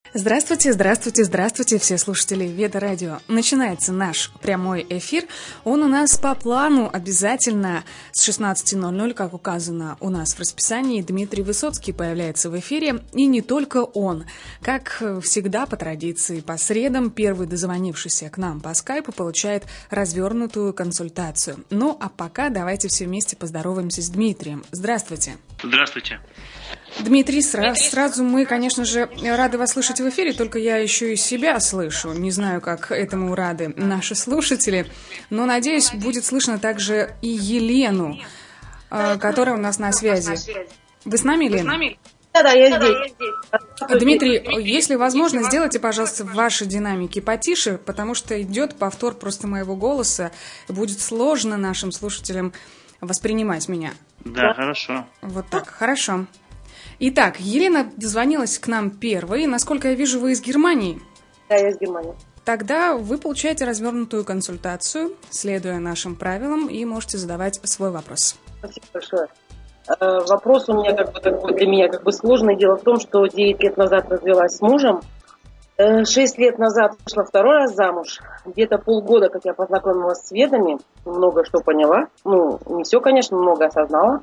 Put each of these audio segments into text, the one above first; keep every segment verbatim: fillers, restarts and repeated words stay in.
Здравствуйте, здравствуйте, здравствуйте, все слушатели Веда Радио. Начинается наш прямой эфир. Он у нас по плану обязательно с шестнадцати ноль-ноль, как указано у нас в расписании. Дмитрий Высоцкий появляется в эфире, и не только он. Как всегда, по традиции, по средам первый дозвонившийся к нам по скайпу получает развернутую консультацию. Ну, а пока давайте все вместе поздороваемся с Дмитрием. Здравствуйте. Здравствуйте. Дмитрий, сра- сразу мы, конечно же, рады вас слышать в эфире, только я еще и себя слышу. Не знаю, как этому рады наши слушатели, но, надеюсь, будет слышно также и Елену, которая у нас на связи. Вы с нами, Елена? Да, да, я здесь. Дмитрий, если возможно, сделайте, пожалуйста, ваши динамики потише, потому что идет повтор просто моего голоса. Будет сложно нашим слушателям воспринимать меня. Да, хорошо. Вот так, хорошо. Итак, Елена дозвонилась к нам первой. Насколько я вижу, вы из Германии? Да, я из Германии. Тогда вы получаете развернутую консультацию, следуя нашим правилам, и можете задавать свой вопрос. Спасибо большое. Э, вопрос у меня как бы такой для меня как бы сложный. Дело в том, что девять лет назад развелась с мужем. Э, шесть лет назад вышла второй раз замуж. Где-то полгода, как я познакомилась с ведами, много что поняла. Ну, не все, конечно, много осознала.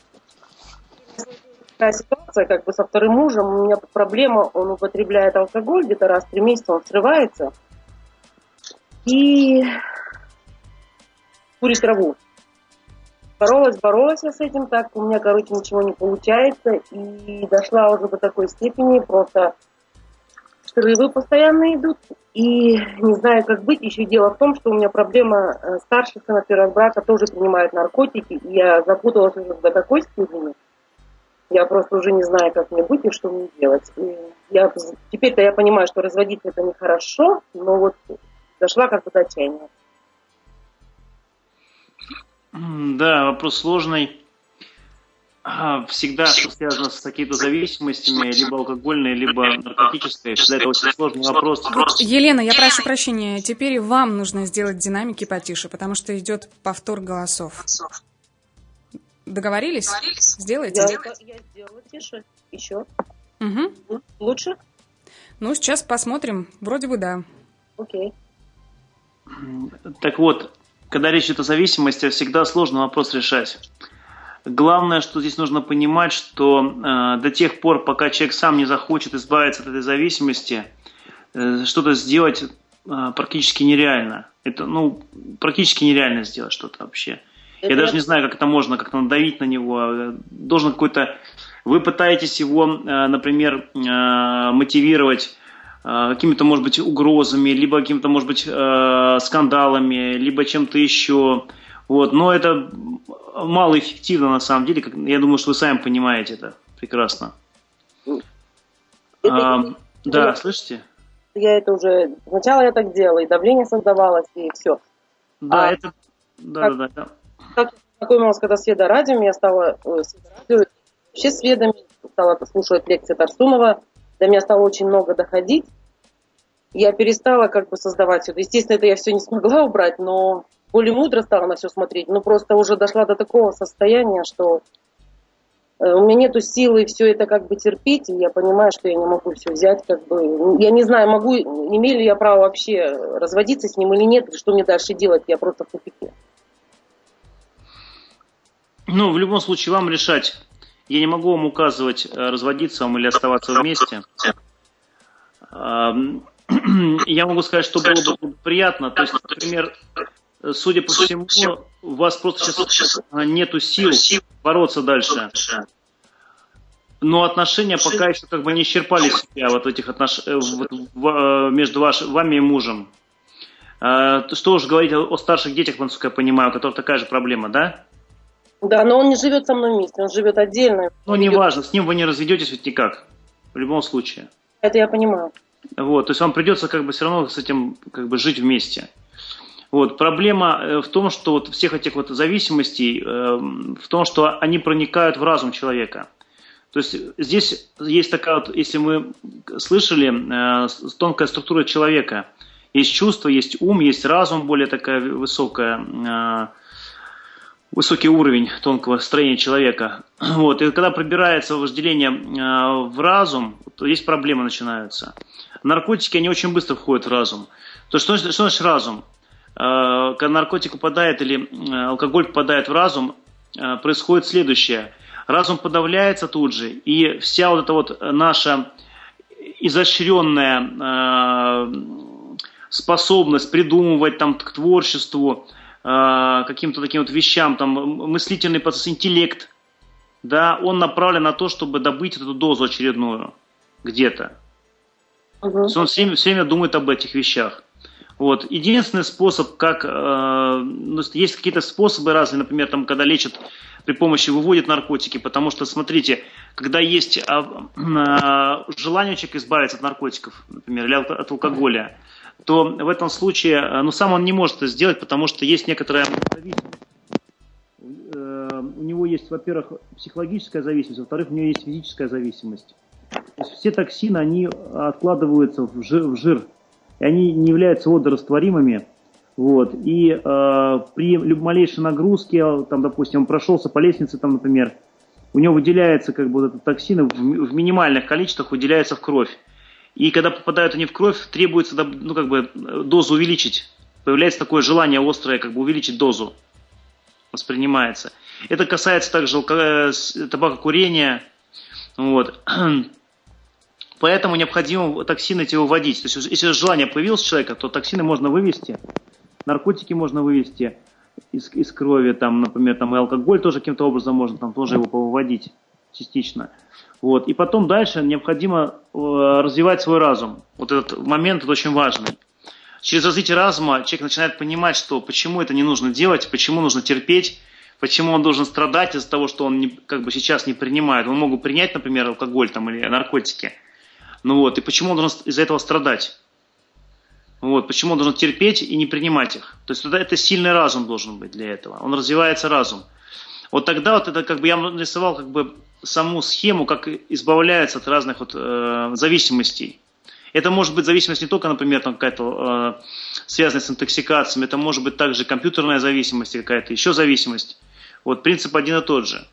Такая ситуация, как бы со вторым мужем, у меня проблема, он употребляет алкоголь, где-то раз в три месяца он срывается и курит траву. Боролась, боролась я с этим, так у меня, короче, ничего не получается, и дошла уже до такой степени, просто срывы постоянно идут, и не знаю, как быть. Еще дело в том, что у меня проблема, старший сын от первого брака тоже принимает наркотики, и я запуталась уже до такой степени. Я просто уже не знаю, как мне быть и что мне делать. И я, теперь-то я понимаю, что разводиться это нехорошо, но вот дошла как-то до отчаяния. Да, вопрос сложный. Всегда, что связано с какими-то зависимостями, либо алкогольной, либо наркотической, всегда это очень сложный вопрос. Елена, я прошу прощения, теперь вам нужно сделать динамики потише, потому что идет повтор голосов. Договорились? Договорились? Сделайте? Я, я сделала тише. Еще. Угу. Лучше? Ну, сейчас посмотрим. Вроде бы да. Окей. Так вот, когда речь идет о зависимости, всегда сложно вопрос решать. Главное, что здесь нужно понимать, что э, до тех пор, пока человек сам не захочет избавиться от этой зависимости, э, что-то сделать э, практически нереально. Это, ну, практически нереально сделать что-то вообще. Я даже не знаю, как это можно как-то надавить на него. Должен какой-то... Вы пытаетесь его, например, мотивировать какими-то, может быть, угрозами, либо какими-то, может быть, скандалами, либо чем-то еще. Вот. Но это малоэффективно на самом деле. Я думаю, что вы сами понимаете это прекрасно. Это а, не... Да, я... слышите? Я это уже... Сначала я так делала, и давление создавалось, и все. Да, а... это... Да, как... да, да. Как я познакомилась, когда с Веда Радио, я стала э, с радио, вообще с ведами, стала слушать лекции Тарсунова, до меня стало очень много доходить. Я перестала как бы создавать все. Естественно, это я все не смогла убрать, но более мудро стала на все смотреть. Ну, просто уже дошла до такого состояния, что э, у меня нету силы все это как бы терпеть, и я понимаю, что я не могу все взять, как бы. Я не знаю, могу, имею ли я право вообще разводиться с ним или нет, и что мне дальше делать, я просто в тупике. Ну, в любом случае, вам решать. Я не могу вам указывать, разводиться вам или оставаться вместе. Я могу сказать, что было бы приятно. То есть, например, судя по всему, у вас просто сейчас нету сил бороться дальше. Но отношения пока еще как бы не исчерпали себя вот этих отнош... между ваш... вами и мужем. Что уж говорить о старших детях, насколько я понимаю, у которых такая же проблема, да? Да, но он не живет со мной вместе, он живет отдельно. Ну, неважно, с ним вы не разведетесь ведь никак, в любом случае. Это я понимаю. Вот, то есть вам придется как бы все равно с этим как бы жить вместе. Вот, проблема в том, что вот всех этих вот зависимостей, э, в том, что они проникают в разум человека. То есть здесь есть такая вот, если мы слышали, э, тонкая структура человека. Есть чувство, есть ум, есть разум более такая высокая, э, высокий уровень тонкого строения человека. Вот. И когда пробирается вожделение в разум, то есть проблемы начинаются. Наркотики, они очень быстро входят в разум. То что, что значит разум? Когда наркотик попадает или алкоголь попадает в разум, происходит следующее. Разум подавляется тут же, и вся вот эта вот наша изощренная способность придумывать там к творчеству, каким-то таким вот вещам, там мыслительный процесс, интеллект, да, он направлен на то, чтобы добыть эту дозу очередную где-то. Uh-huh. Он все время, все время думает об этих вещах. Вот. Единственный способ, как э, ну, есть какие-то способы разные, например, там, когда лечат при помощи, выводят наркотики, потому что, смотрите, когда есть э, э, желание у человека избавиться от наркотиков, например, или от алкоголя, то в этом случае, ну, сам он не может это сделать, потому что есть некоторая зависимость. Э, у него есть, во-первых, психологическая зависимость, во-вторых, у него есть физическая зависимость. То есть все токсины, они откладываются в жир, в жир. И они не являются водорастворимыми. Вот. И э, при малейшей нагрузке, там, допустим, он прошелся по лестнице, там, например, у него выделяются как бы, вот этот токсины в, в минимальных количествах, выделяются в кровь. И когда попадают они в кровь, требуется ну, как бы, дозу увеличить. Появляется такое желание острое, как бы увеличить дозу. Воспринимается. Это касается также табакокурения. Вот. Поэтому необходимо токсины эти выводить. То есть, если желание появилось у человека, то токсины можно вывести, наркотики можно вывести из, из крови, там, например, там, и алкоголь тоже каким-то образом можно там, тоже его повыводить частично. Вот. И потом дальше необходимо э, развивать свой разум. Вот этот момент это очень важный. Через развитие разума человек начинает понимать, что почему это не нужно делать, почему нужно терпеть, почему он должен страдать из-за того, что он не, как бы сейчас не принимает. Он мог принять, например, алкоголь там, или наркотики. Ну вот, и почему он должен из-за этого страдать? Вот, почему он должен терпеть и не принимать их? То есть это, это сильный разум должен быть для этого. Он развивается разум. Вот тогда вот это как бы я нарисовал как бы саму схему, как избавляется от разных вот, э, зависимостей. Это может быть зависимость не только, например, там какая-то э, связанная с интоксикациями, это может быть также компьютерная зависимость, какая-то еще зависимость. Вот принцип один и тот же.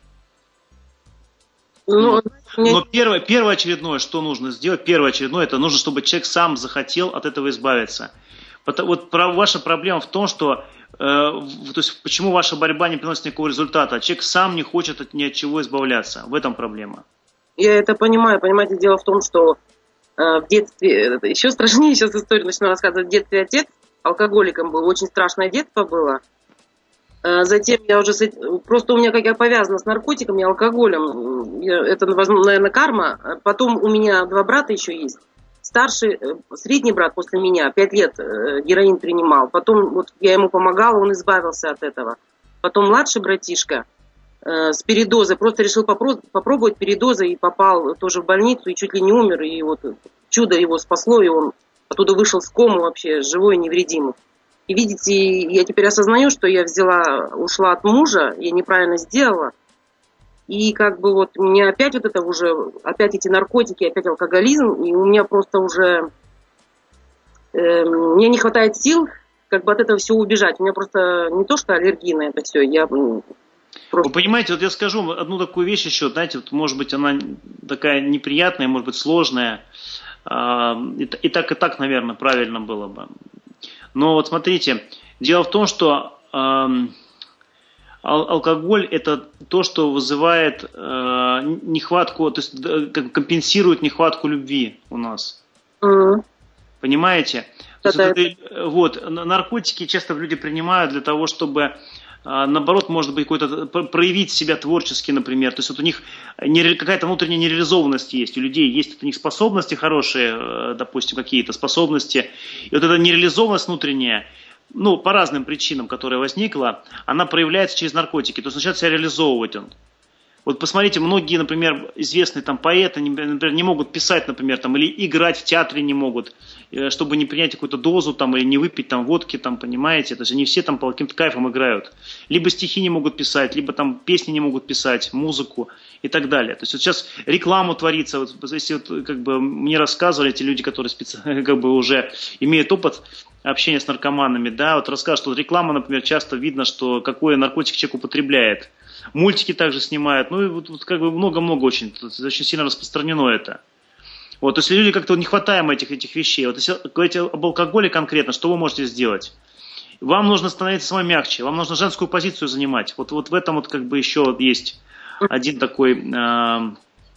Но, но первое, первое очередное, что нужно сделать, первое очередное, это нужно, чтобы человек сам захотел от этого избавиться. Вот ваша проблема в том, что э, то есть, почему ваша борьба не приносит никакого результата, а человек сам не хочет от, ни от чего избавляться. В этом проблема. Я это понимаю. Понимаете, дело в том, что э, в детстве, еще страшнее сейчас историю начну рассказывать, в детстве отец алкоголиком был, очень страшное детство было. Затем я уже, просто у меня, как я повязана с наркотиками и алкоголем, это, наверное, карма. Потом у меня два брата еще есть. Старший, средний брат после меня, пять лет героин принимал. Потом вот я ему помогала, он избавился от этого. Потом младший братишка с передозой, просто решил попробовать передозой и попал тоже в больницу и чуть ли не умер. И вот чудо его спасло, и он оттуда вышел с комы вообще, живой и невредимый. И видите, я теперь осознаю, что я взяла, ушла от мужа, я неправильно сделала. И как бы вот у меня опять вот это уже, опять эти наркотики, опять алкоголизм, и у меня просто уже, э, мне не хватает сил как бы от этого всего убежать. У меня просто не то, что аллергия на это все, я просто... Вы понимаете, вот я скажу одну такую вещь еще, знаете, вот может быть она такая неприятная, может быть сложная, и так и так, наверное, правильно было бы. Но вот смотрите, дело в том, что э, алкоголь это то, что вызывает э, нехватку, то есть э, компенсирует нехватку любви у нас. Mm-hmm. Понимаете? То есть, это, вот, наркотики часто люди принимают для того, чтобы э, наоборот, может быть, какой-то проявить себя творчески, например. То есть вот у них не, какая-то внутренняя нереализованность есть. У людей есть у них способности хорошие, допустим, какие-то способности. И вот эта нереализованность внутренняя, ну, по разным причинам, которая возникла, она проявляется через наркотики. То есть начинает себя реализовывать он. Вот посмотрите, многие, например, известные там поэты, например, не могут писать, например, там, или играть в театре не могут, чтобы не принять какую-то дозу там, или не выпить там водки, там, понимаете, то есть они все там по каким-то кайфам играют. Либо стихи не могут писать, либо там песни не могут писать, музыку и так далее. То есть вот сейчас рекламу творится, вот, если вот, как бы мне рассказывали эти люди, которые специ... как бы уже имеют опыт общения с наркоманами, да, вот рассказывают, что реклама, например, часто видно, что какой наркотик человек употребляет. Мультики также снимают, ну и вот, вот как бы много-много очень, очень сильно распространено это. Вот, то есть люди как-то не хватаем этих, этих вещей. Вот если говорить об алкоголе конкретно, что вы можете сделать? Вам нужно становиться самой мягче, вам нужно женскую позицию занимать. Вот, вот в этом вот как бы еще есть один такой... Э,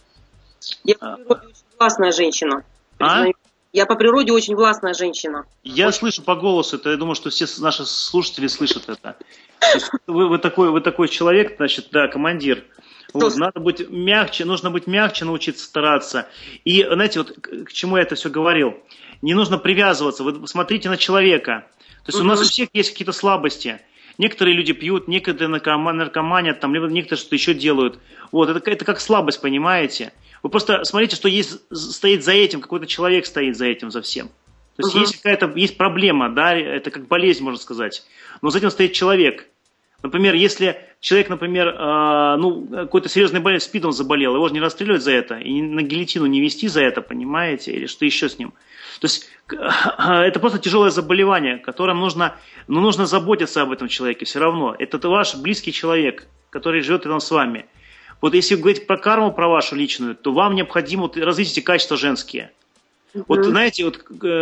Я по природе очень властная женщина. А? Я по природе очень властная женщина. Я очень... слышу по голосу это, я думаю, что все наши слушатели слышат это. Вы, вы, такой, вы такой человек, значит, да, командир. Вот, надо быть мягче, нужно быть мягче, научиться стараться. И, знаете, вот к чему я это все говорил. Не нужно привязываться, вы смотрите на человека. То есть угу. у нас у всех есть какие-то слабости. Некоторые люди пьют, некоторые наркоманят, там, либо некоторые что-то еще делают. Вот, это, это как слабость, понимаете? Вы просто смотрите, что есть, стоит за этим, какой-то человек стоит за этим, за всем. То есть угу. есть какая-то есть проблема, да, это как болезнь, можно сказать. Но за этим стоит человек. Например, если человек, например, э, ну, какой-то серьезной болезнью, СПИДом заболел, его же не расстреливать за это, и на гильотину не вести за это, понимаете, или что еще с ним. То есть это просто тяжелое заболевание, которым нужно, ну, нужно заботиться об этом человеке все равно. Это ваш близкий человек, который живет рядом с вами. Вот если говорить про карму, про вашу личную, то вам необходимо вот, развить эти качества женские. Mm-hmm. Вот знаете, вот,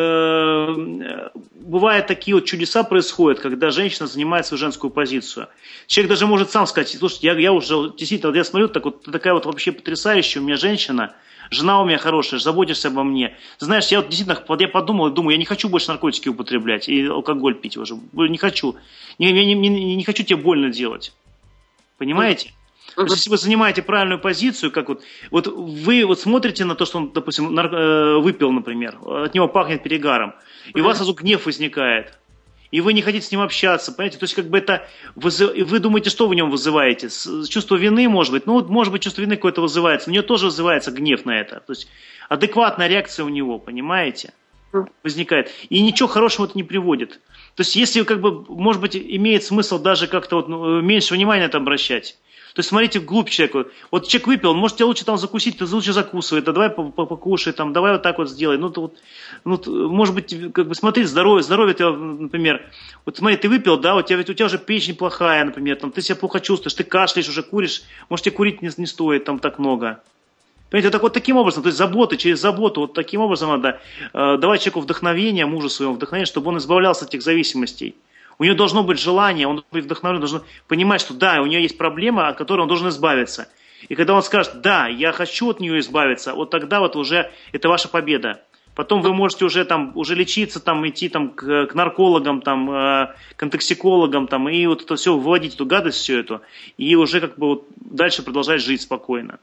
э, бывают такие вот чудеса происходят, когда женщина занимает свою женскую позицию. Человек даже может сам сказать: слушайте, я, я уже действительно, вот я смотрю, так вот, такая вот вообще потрясающая у меня женщина, жена у меня хорошая, заботишься обо мне. Знаешь, я вот действительно, я подумал, думаю, я не хочу больше наркотики употреблять и алкоголь пить уже, не хочу, не, не, не, не хочу тебе больно делать, понимаете? То есть, если вы занимаете правильную позицию, как вот, вот вы вот смотрите на то, что он, допустим, нар, э, выпил, например, от него пахнет перегаром, и у вас сразу гнев возникает, и вы не хотите с ним общаться, понимаете? То есть, как бы это, вызыв... вы думаете, что вы в нем вызываете? Чувство вины, может быть? Ну, вот, может быть, чувство вины какое-то вызывается, у нее тоже вызывается гнев на это. То есть, адекватная реакция у него, понимаете? Возникает. И ничего хорошего это не приводит. То есть, если, как бы, может быть, имеет смысл даже как-то вот, ну, меньше внимания на это обращать. То есть, смотрите вглубь человека. Вот человек выпил, он может тебе лучше там закусить, ты лучше закусывай, да давай покушай, там, давай вот так вот сделай. Ну, вот, ну, может быть, как бы смотри, здоровье, здоровье ты, например, вот смотри, ты выпил, да, у тебя, у тебя уже печень плохая, например, там, ты себя плохо чувствуешь, ты кашляешь, уже куришь, может, тебе курить не, не стоит там так много. Понимаете, так вот таким образом, то есть заботы, через заботу, вот таким образом надо э, давать человеку вдохновение, мужу своему вдохновение, чтобы он избавлялся от этих зависимостей. У нее должно быть желание, он вдохновлен, должен понимать, что да, у нее есть проблема, от которой он должен избавиться. И когда он скажет: да, я хочу от нее избавиться, вот тогда вот уже это ваша победа. Потом вы можете уже там уже лечиться, там идти там к, к наркологам, там э, к токсикологам, там и вот это все выводить эту гадость всю эту, и уже как бы вот дальше продолжать жить спокойно.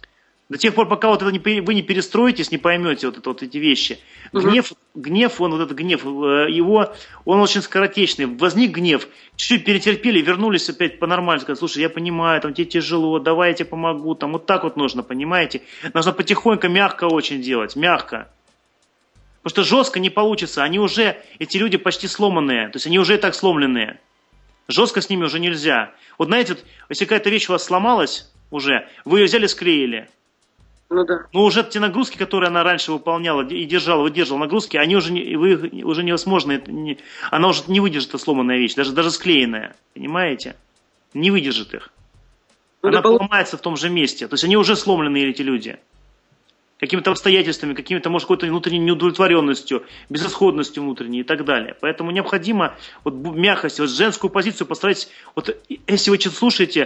До тех пор, пока вот это не, вы не перестроитесь, не поймете вот, это, вот эти вещи. Гнев, гнев, он вот этот гнев, его, он очень скоротечный. Возник гнев, чуть-чуть перетерпели, вернулись опять по-нормальному, сказали: слушай, я понимаю, там тебе тяжело, давай я тебе помогу, там вот так вот нужно, понимаете? Нужно потихоньку, мягко очень делать, мягко. Потому что жестко не получится, они уже, эти люди почти сломанные, то есть они уже и так сломленные. Жестко с ними уже нельзя. Вот знаете, вот, если какая-то вещь у вас сломалась уже, вы ее взяли, склеили. Ну да. Но уже те нагрузки, которые она раньше выполняла и держала, выдерживала нагрузки, они уже, не, вы, уже невозможно. Это не, она уже не выдержит, эта сломанная вещь, даже, даже склеенная. Понимаете? Не выдержит их. Она ну, поломается в том же месте. То есть они уже сломленные, эти люди. Какими-то обстоятельствами, какими-то, может, какой-то внутренней неудовлетворенностью, безысходностью внутренней и так далее. Поэтому необходимо вот мягкость, вот женскую позицию постарайтесь. Вот если вы слушаете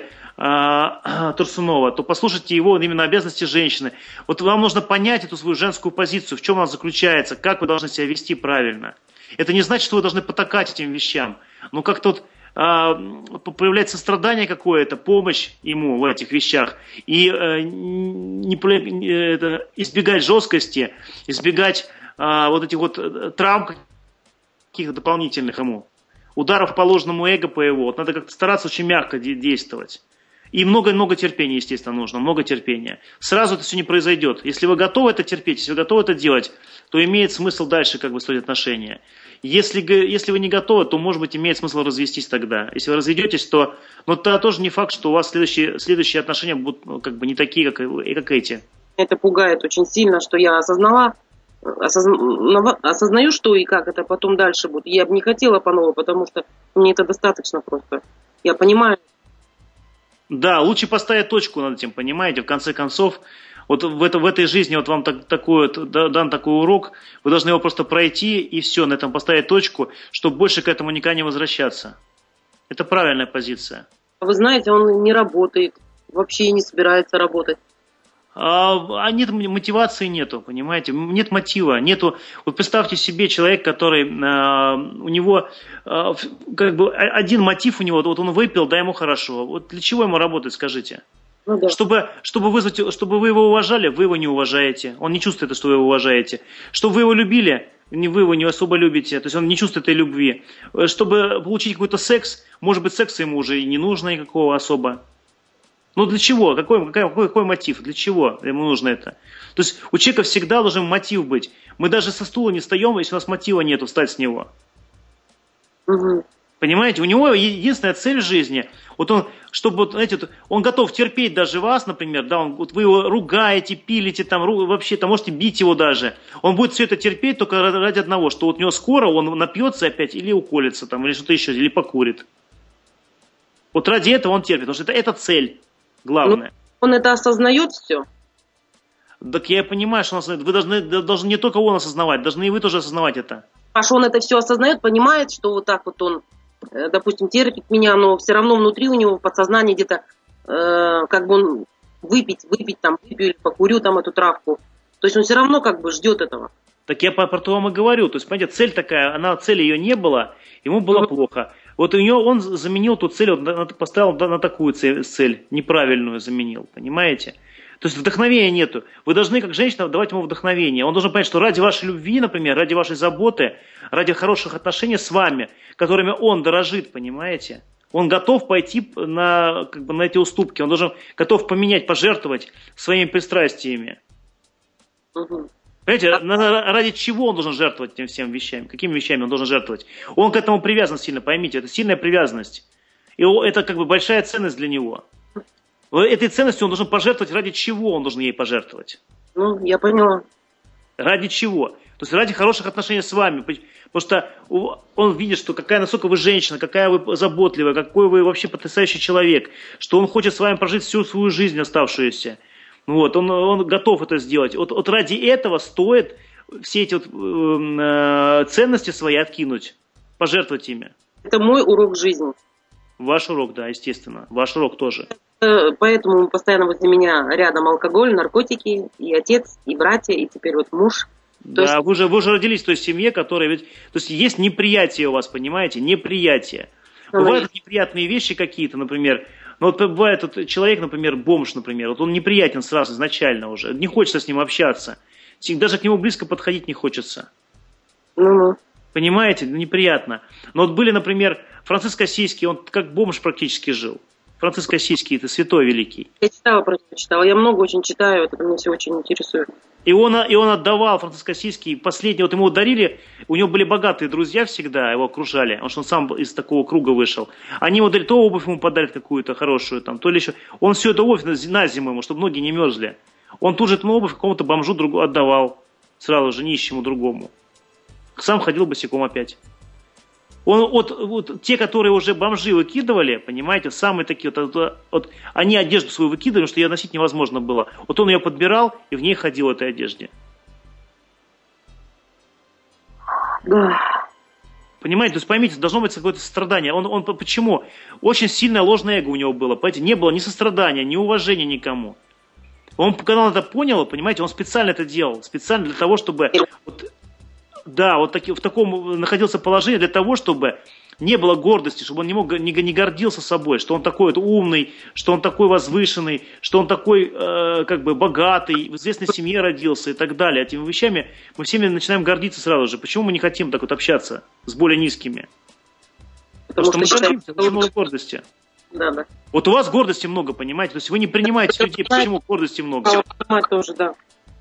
э, Турсунова, то послушайте его именно обязанности женщины. Вот вам нужно понять эту свою женскую позицию, в чем она заключается, как вы должны себя вести правильно. Это не значит, что вы должны потакать этим вещам. Но как-то вот появляется сострадание какое-то, помощь ему в этих вещах, и э, не, это, избегать жесткости, избегать э, вот этих вот травм каких-то дополнительных ему, ударов по ложному эго по его. Вот надо как-то стараться очень мягко действовать. И много-много терпения, естественно, нужно, много терпения. Сразу это все не произойдет. Если вы готовы это терпеть, если вы готовы это делать, то имеет смысл дальше как бы строить отношения. Если, если вы не готовы, то, может быть, имеет смысл развестись тогда. Если вы разведетесь, то но тогда тоже не факт, что у вас следующие, следующие отношения будут ну, как бы не такие, как, как эти. Это пугает очень сильно, что я осознала, осозна, осознаю, что и как это потом дальше будет. Я бы не хотела по-новому, потому что мне это достаточно просто. Я понимаю. Да, лучше поставить точку над этим, понимаете, в конце концов. Вот в, это, в этой жизни вот вам так, такой, дан такой урок, вы должны его просто пройти и все, на этом поставить точку, чтобы больше к этому никогда не возвращаться. Это правильная позиция. Вы знаете, он не работает, вообще не собирается работать. А, а нет, мотивации нету, понимаете, нет мотива, нету. Вот представьте себе человек, который, а, у него, а, как бы один мотив у него, вот он выпил, да, ему хорошо. Вот для чего ему работать, скажите? Ну, да. Чтобы, чтобы, вызвать, чтобы вы его уважали, вы его не уважаете. Он не чувствует, что вы его уважаете. Чтобы вы его любили, вы его не особо любите. То есть он не чувствует этой любви. Чтобы получить какой-то секс, может быть, секса ему уже и не нужно никакого особо. Ну для чего? Какой, какой, какой мотив? Для чего ему нужно это? То есть у человека всегда должен мотив быть. Мы даже со стула не встаем, если у нас мотива нету встать с него. Угу. Понимаете, у него единственная цель в жизни, вот он, чтобы, знаете, он готов терпеть даже вас, например, да, он, вот вы его ругаете, пилите, там, вообще, там, можете бить его даже. Он будет все это терпеть только ради одного, что вот у него скоро он напьется опять или уколется, там, или что-то еще, или покурит. Вот ради этого он терпит, потому что это, это цель главная. Ну, он это осознает все? Так я понимаю, что он осознает. Вы должны, должны не только он осознавать, должны и вы тоже осознавать это. Аж он это все осознает, понимает, что вот так вот он, допустим, терпит меня, но все равно внутри у него в подсознании где-то, э, как бы он выпить, выпить там, выпью или покурю там эту травку. То есть он все равно как бы ждет этого. Так я про, про то вам и говорю. То есть, понимаете, цель такая, она, цели ее не было, ему было mm-hmm. плохо. Вот у него он заменил ту цель, он поставил на такую цель, цель, неправильную заменил, понимаете? То есть вдохновения нету. Вы должны, как женщина, давать ему вдохновение. Он должен понять, что ради вашей любви, например, ради вашей заботы, ради хороших отношений с вами, которыми он дорожит, понимаете, он готов пойти на, как бы, на эти уступки. Он должен готов поменять, пожертвовать своими пристрастиями. Угу. Понимаете, ради чего он должен жертвовать этими всеми вещами? Какими вещами он должен жертвовать? Он к этому привязан сильно, поймите, это сильная привязанность. И это как бы большая ценность для него. Этой ценностью он должен пожертвовать, ради чего он должен ей пожертвовать? Ну, я поняла. Ради чего? То есть ради хороших отношений с вами. Потому что он видит, что какая, насколько вы женщина, какая вы заботливая, какой вы вообще потрясающий человек, что он хочет с вами прожить всю свою жизнь оставшуюся. Вот, он, он готов это сделать. Вот, вот ради этого стоит все эти вот, э, ценности свои откинуть, пожертвовать ими. Это мой урок жизни. Ваш урок, да, естественно. Ваш урок тоже. Поэтому постоянно возле меня рядом алкоголь, наркотики, и отец, и братья, и теперь вот муж. Да, есть... вы, же, вы же родились в той семье, которая... Ведь, то есть есть неприятие у вас, понимаете? Неприятие. А бывают есть. Неприятные вещи какие-то, например... Ну вот бывает вот, человек, например, бомж, например, вот он неприятен сразу изначально уже, не хочется с ним общаться, даже к нему близко подходить не хочется. Ну-ну. Понимаете, неприятно. Но вот были, например, Франциск Ассизский, он как бомж практически жил. Франциск Ассизский, это святой великий. Я читала про него, читала, я много очень читаю, это меня все очень интересует. И он, и он отдавал, Франциск Ассизский, последний, вот ему дарили, у него были богатые друзья всегда, его окружали, потому что он сам из такого круга вышел. Они ему дали, то обувь ему подарят какую-то хорошую, там, то ли еще. Он всю эту обувь на зиму ему, чтобы ноги не мерзли. Он тут же эту обувь какому-то бомжу другу отдавал, сразу же нищему другому. Сам ходил босиком опять. Он, вот, вот, те, которые уже бомжи выкидывали, понимаете, самые такие, вот, вот, вот, они одежду свою выкидывали, что ее носить невозможно было. Вот он ее подбирал и в ней ходил в этой одежде. Да. Понимаете, то есть поймите, должно быть какое-то сострадание. Он, он, почему? Очень сильное ложное эго у него было, понимаете, не было ни сострадания, ни уважения никому. Он, когда он это понял, понимаете, он специально это делал, специально для того, чтобы... Вот, да, вот таки, в таком находился положении для того, чтобы не было гордости, чтобы он не, мог, не, не гордился собой, что он такой вот умный, что он такой возвышенный, что он такой э, как бы богатый, в известной семье родился и так далее. Этими вещами мы всеми начинаем гордиться сразу же. Почему мы не хотим так вот общаться с более низкими? Потому, Потому что, что мы гордимся, очень много гордости. Да, да. Вот у вас гордости много, понимаете? То есть вы не принимаете людей, почему гордости много? Понимать тоже, да.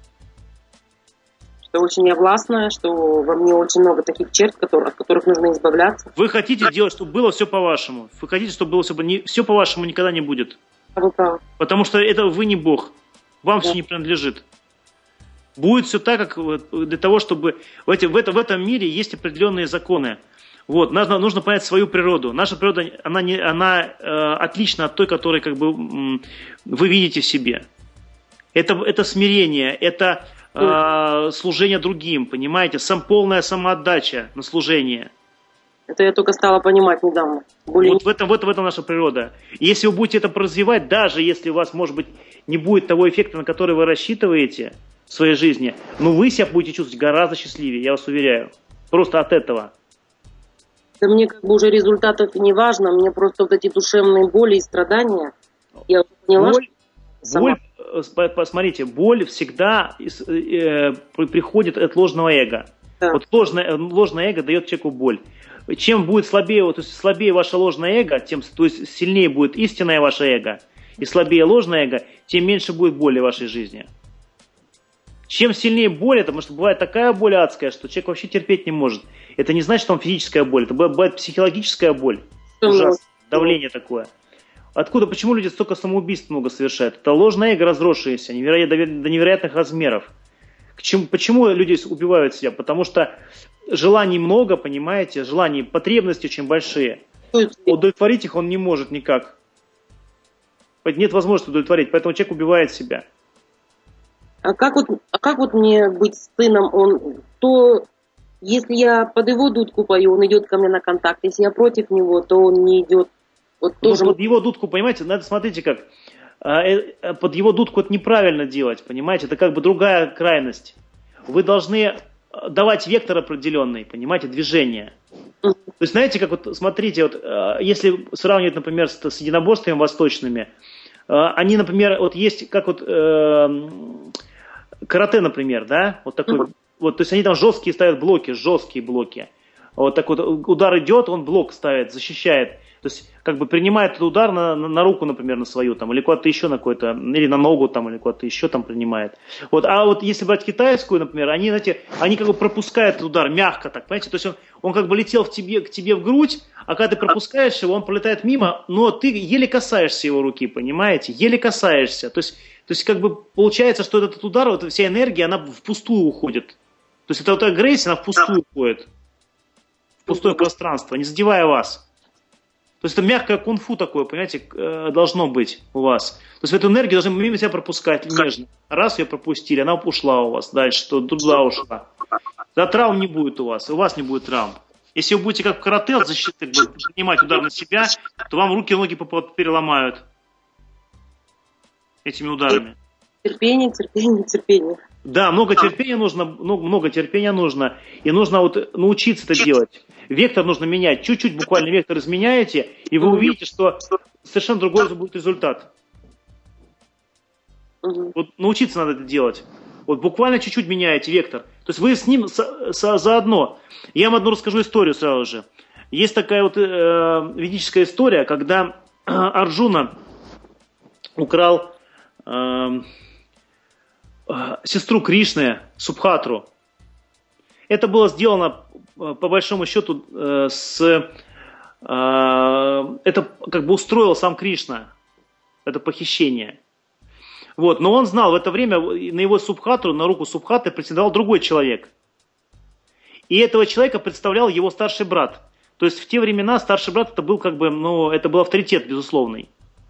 Что очень я властная, что во мне очень много таких черт, которые, от которых нужно избавляться. Вы хотите делать, чтобы было все по-вашему. Вы хотите, чтобы было все, не, все по-вашему никогда не будет. Вы правы. Потому что это вы не Бог. Вам Да. все не принадлежит. Будет все так, как для того, чтобы... В, эти, в, это, в этом мире есть определенные законы. Вот, нужно, нужно понять свою природу. Наша природа, она, не, она э, отлична от той, которую как бы, м, вы видите в себе. Это, это смирение, это э, служение другим, понимаете? Сам, полная самоотдача на служение. Это я только стала понимать недавно. Более... Вот в этом, в, этом, в этом наша природа. И если вы будете это развивать, даже если у вас, может быть, не будет того эффекта, на который вы рассчитываете в своей жизни, но вы себя будете чувствовать гораздо счастливее, я вас уверяю. Просто от этого. Да мне как бы уже результатов и не важно, мне просто вот эти душевные боли и страдания. Я поняла, Боль, что боль, посмотрите, боль всегда э, э, приходит от ложного эго. Да. Вот ложное, ложное эго дает человеку боль. Чем будет слабее, то есть слабее ваше ложное эго, тем то есть сильнее будет истинное ваше эго, и слабее ложное эго, тем меньше будет боли в вашей жизни. Чем сильнее боль, это, потому что бывает такая боль адская, что человек вообще терпеть не может. Это не значит, что там физическая боль, это бывает психологическая боль. Ужасное давление такое. Откуда, почему люди столько самоубийств много совершают? Это ложное эго разросшееся невероятно, до невероятных размеров. К чему, почему люди убивают себя? Потому что желаний много, понимаете, желаний, потребности очень большие. Удовлетворить их он не может никак. Нет возможности удовлетворить, поэтому человек убивает себя. А как вот, а как вот мне быть с сыном? Он то, если я под его дудку пою, он идет ко мне на контакт. Если я против него, то он не идет. Вот ну, тоже... Под его дудку, понимаете, надо смотрите как. Под его дудку это неправильно делать, понимаете, это как бы другая крайность. Вы должны давать вектор определенный, понимаете, движение. То есть, знаете, как вот, смотрите, вот, если сравнивать, например, с, с единоборствами восточными, они, например, вот есть, как вот э, карате, например, да, вот такой, uh-huh. вот, то есть они там жесткие ставят блоки, жесткие блоки. Вот так вот удар идет, он блок ставит, защищает. То есть, как бы принимает этот удар на, на, на руку, например, на свою, там, или куда-то еще на какой-то, или на ногу, там, или куда-то еще там принимает. Вот, а вот если брать китайскую, например, они, знаете, они как бы пропускают этот удар мягко так, понимаете? То есть он, он как бы летел в тебе, к тебе в грудь, а когда ты пропускаешь его, он пролетает мимо, но ты еле касаешься его руки, понимаете? Еле касаешься. То есть, то есть как бы получается, что этот удар, вот вся энергия, она впустую уходит. То есть эта вот агрессия, она впустую уходит. В пустое пространство, не задевая вас. То есть это мягкое кунг-фу такое, понимаете, должно быть у вас. То есть эту энергию должны мимо себя пропускать нежно. Раз ее пропустили, она ушла у вас дальше, то туда ушла. Да, травм не будет у вас, у вас не будет травм. Если вы будете как в карате защиты, принимать удар на себя, то вам руки и ноги переломают этими ударами. Терпение, терпение, терпение. Да, много терпения нужно, много, много терпения нужно. И нужно вот научиться это делать. Вектор нужно менять. Чуть-чуть буквально вектор изменяете, и вы увидите, что совершенно другой будет результат. Вот научиться надо это делать. Вот буквально чуть-чуть меняете вектор. То есть вы с ним со, со, заодно. Я вам одну расскажу историю сразу же. Есть такая вот э, ведическая история, когда Арджуна украл э, сестру Кришны, Субхатру. Это было сделано, по большому счету, с, это как бы устроил сам Кришна, это похищение. Вот. Но он знал, в это время на его Субхатру, на руку Субхатры претендовал другой человек. И этого человека представлял его старший брат. То есть в те времена старший брат это был как бы, ну, это был авторитет безусловный.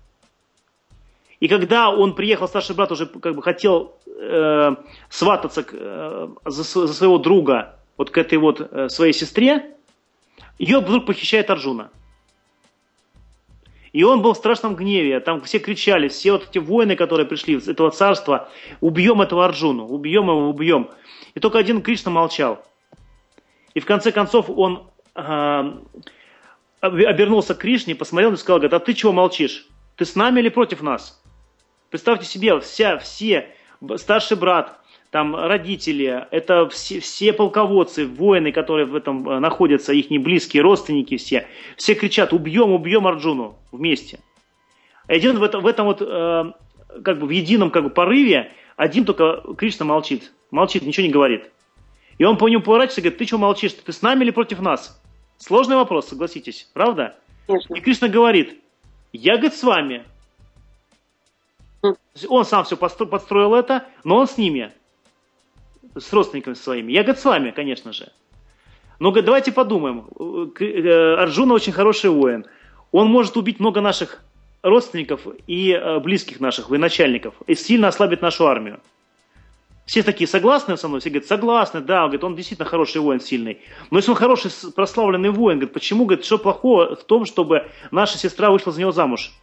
И когда он приехал, старший брат уже как бы хотел э, свататься к, э, за, за своего друга, вот к этой вот э, своей сестре, ее вдруг похищает Арджуна. И он был в страшном гневе, там все кричали, все вот эти воины, которые пришли из этого царства, убьем этого Арджуну, убьем его, убьем. И только один Кришна молчал. И в конце концов он э, обернулся к Кришне, посмотрел и сказал, говорит, а ты чего молчишь? Ты с нами или против нас? Представьте себе, вся, все, старший брат, там родители, это все, все полководцы, воины, которые в этом находятся, их близкие родственники все, все кричат, убьем, убьем Арджуну вместе. Один в этом, в этом вот, э, как бы в едином как бы порыве, один только Кришна молчит. Молчит, ничего не говорит. И он по нему поворачивается и говорит: ты что молчишь? Ты с нами или против нас? Сложный вопрос, согласитесь, правда? Конечно. И Кришна говорит: я, говорит, с вами. Mm. Он сам все подстроил это, но он с ними. С родственниками своими. Я, говорит, с вами, конечно же. Но, говорит, давайте подумаем. Арджуна очень хороший воин. Он может убить много наших родственников и близких наших военачальников и сильно ослабить нашу армию. Все такие согласны со мной? Все говорят: согласны, да, он, говорит, он действительно хороший воин, сильный. Но если он хороший, прославленный воин, говорит, почему, говорит, что плохого в том, чтобы наша сестра вышла за него замуж?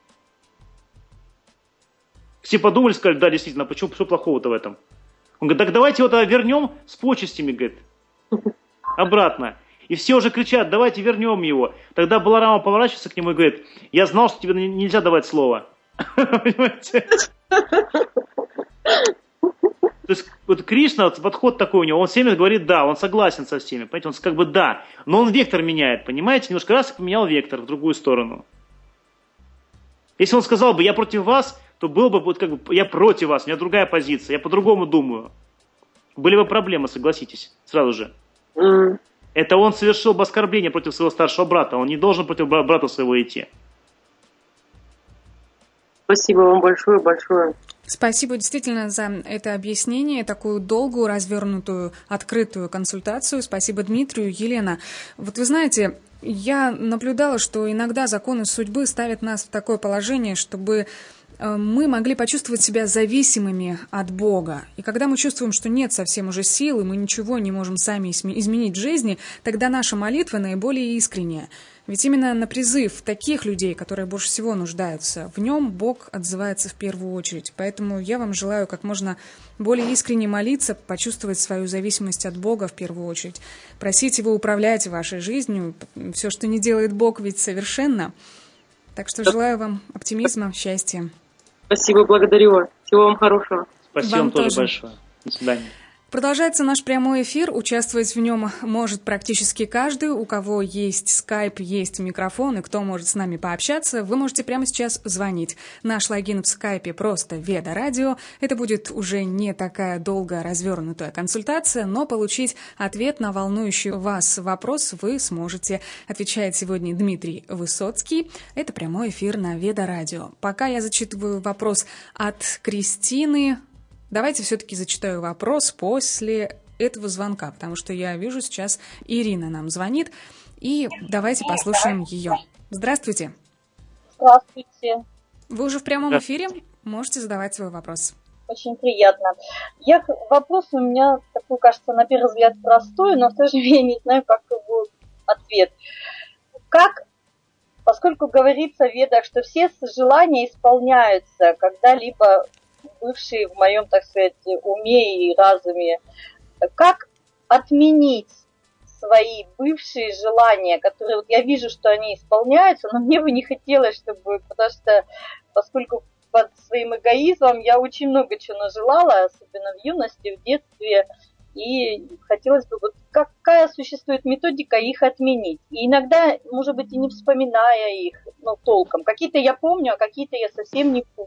Все подумали, сказали: да, действительно, почему, что плохого-то в этом? Он говорит: так давайте его тогда вернем с почестями, говорит, обратно. И все уже кричат: давайте вернем его. Тогда Баларама поворачивается к нему и говорит: я знал, что тебе нельзя давать слово. Понимаете? То есть вот Кришна, подход такой у него, он всеми говорит да, он согласен со всеми, понимаете, он как бы да, но он вектор меняет, понимаете, немножко раз и поменял вектор в другую сторону. Если он сказал бы: я против вас, то было бы вот как бы я против вас, у меня другая позиция, я по-другому думаю. Были бы проблемы, согласитесь, сразу же. Mm. Это он совершил бы оскорбление против своего старшего брата, он не должен против брата своего идти. Спасибо вам большое, большое. Спасибо действительно за это объяснение, такую долгую, развернутую, открытую консультацию. Спасибо Дмитрию. Елена, вот вы знаете, я наблюдала, что иногда законы судьбы ставят нас в такое положение, чтобы мы могли почувствовать себя зависимыми от Бога. И когда мы чувствуем, что нет совсем уже сил, и мы ничего не можем сами изменить в жизни, тогда наша молитва наиболее искренняя. Ведь именно на призыв таких людей, которые больше всего нуждаются, в нем Бог отзывается в первую очередь. Поэтому я вам желаю как можно более искренне молиться, почувствовать свою зависимость от Бога в первую очередь, просить Его управлять вашей жизнью. Все, что не делает Бог, ведь совершенно. Так что желаю вам оптимизма, счастья. Спасибо, благодарю вас. Всего вам хорошего. Спасибо вам тоже большое. До свидания. Продолжается наш прямой эфир. Участвовать в нем может практически каждый, у кого есть скайп, есть микрофон, и кто может с нами пообщаться. Вы можете прямо сейчас звонить. Наш логин в скайпе просто Веда Радио. Это будет уже не такая долгая развернутая консультация, но получить ответ на волнующий вас вопрос вы сможете. Отвечает сегодня Дмитрий Высоцкий. Это прямой эфир на Веда Радио. Пока я зачитываю вопрос от Кристины. Давайте все-таки зачитаю вопрос после этого звонка, потому что я вижу, сейчас Ирина нам звонит, и давайте послушаем ее. Здравствуйте. Здравствуйте. Вы уже в прямом эфире, можете задавать свой вопрос. Очень приятно. Я, вопрос у меня такой, кажется, на первый взгляд простой, но в то же время не знаю, как его ответ. Как, поскольку говорится в Ведах, что все желания исполняются когда-либо бывшие в моем, так сказать, уме и разуме, как отменить свои бывшие желания, которые вот я вижу, что они исполняются, но мне бы не хотелось, чтобы, потому что, поскольку под своим эгоизмом я очень много чего нажелала, особенно в юности, в детстве, и хотелось бы, вот какая существует методика их отменить. И иногда, может быть, и не вспоминая их, ну, толком. Какие-то я помню, а какие-то я совсем не помню.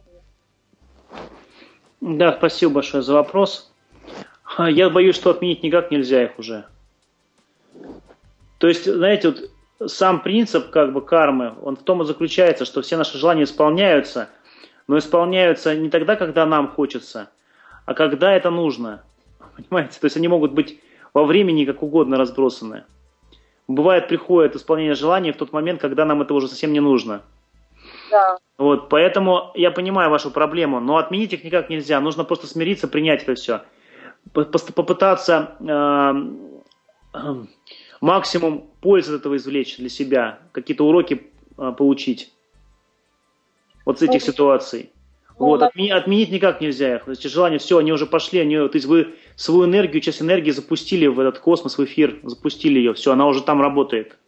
Да, спасибо большое за вопрос. Я боюсь, что отменить никак нельзя их уже. То есть, знаете, вот сам принцип как бы кармы, он в том и заключается, что все наши желания исполняются, но исполняются не тогда, когда нам хочется, а когда это нужно. Понимаете? То есть они могут быть во времени как угодно разбросаны. Бывает, приходит исполнение желаний в тот момент, когда нам это уже совсем не нужно. Да. Вот, поэтому я понимаю вашу проблему, но отменить их никак нельзя. Нужно просто смириться, принять это все. Попытаться э, э, максимум пользы от этого извлечь для себя, какие-то уроки э, получить вот с этих ну, ситуаций. Ну, вот, отменить, отменить никак нельзя их. Эти желания, все, они уже пошли, они, то есть вы свою энергию, часть энергии запустили в этот космос, в эфир, запустили ее, все, она уже там работает.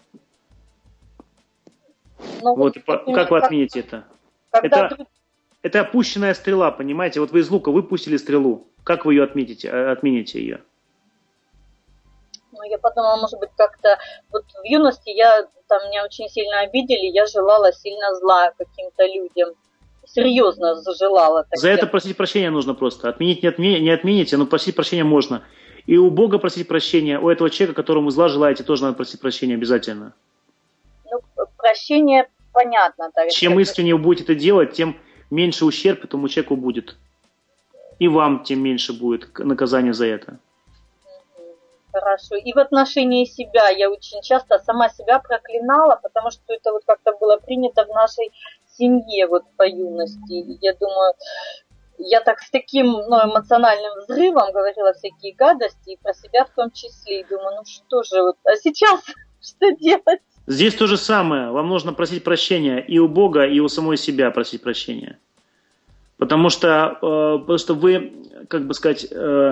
Ну, вот, вот, как вы отмените это? Это, ты... это опущенная стрела, понимаете? Вот вы из лука выпустили стрелу. Как вы ее отметите, отмените ее? Ну, я подумала, может быть, как-то вот в юности я, там меня очень сильно обидели, я желала сильно зла каким-то людям. Серьезно зажелала. Так За это просить прощения нужно просто. Отменить не, отме... не отмените, но просить прощения можно. И у Бога просить прощения, у этого человека, которому зла желаете, тоже надо просить прощения обязательно. Ну, прощение понятно. Так, Чем как... искренне вы будете это делать, тем меньше ущерб этому человеку будет. И вам тем меньше будет наказание за это. Хорошо. И в отношении себя я очень часто сама себя проклинала, потому что это вот как-то было принято в нашей семье вот по юности. И я думаю, я так с таким ну, эмоциональным взрывом говорила всякие гадости, и про себя в том числе. И думаю, ну что же вот, а сейчас что делать? Здесь то же самое. Вам нужно просить прощения и у Бога, и у самой себя просить прощения. Потому что, э, потому что вы, как бы сказать, э,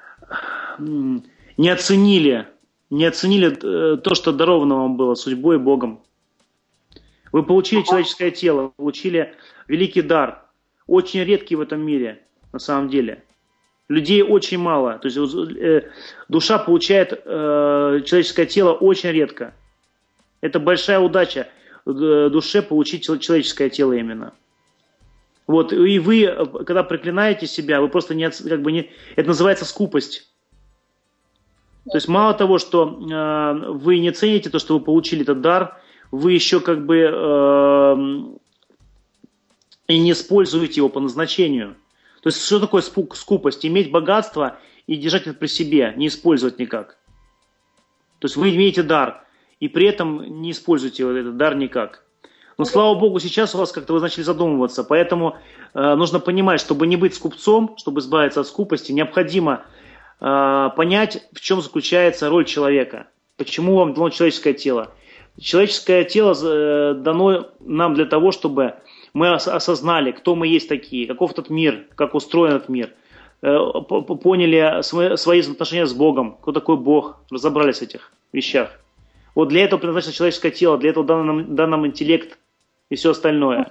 не оценили, не оценили э, то, что даровано вам было судьбой и Богом. Вы получили человеческое тело, получили великий дар, очень редкий в этом мире, на самом деле. Людей очень мало. То есть э, душа получает э, человеческое тело очень редко. Это большая удача э, душе получить человеческое тело именно. Вот, и вы, когда проклинаете себя, вы просто не, как бы не, это называется скупость. То есть мало того, что э, вы не цените то, что вы получили этот дар, вы еще как бы э, и не используете его по назначению. То есть что такое скупость? Иметь богатство и держать это при себе, не использовать никак. То есть вы имеете дар, и при этом не используете вот этот дар никак. Но слава Богу, сейчас у вас как-то вы начали задумываться, поэтому э, нужно понимать, чтобы не быть скупцом, чтобы избавиться от скупости, необходимо э, понять, в чем заключается роль человека. Почему вам дано человеческое тело? Человеческое тело э, дано нам для того, чтобы мы ос- осознали, кто мы есть такие, каков этот мир, как устроен этот мир, э, поняли свои, свои отношения с Богом, кто такой Бог, разобрались в этих вещах. Вот для этого предназначено человеческое тело, для этого дан нам, дан нам интеллект и все остальное.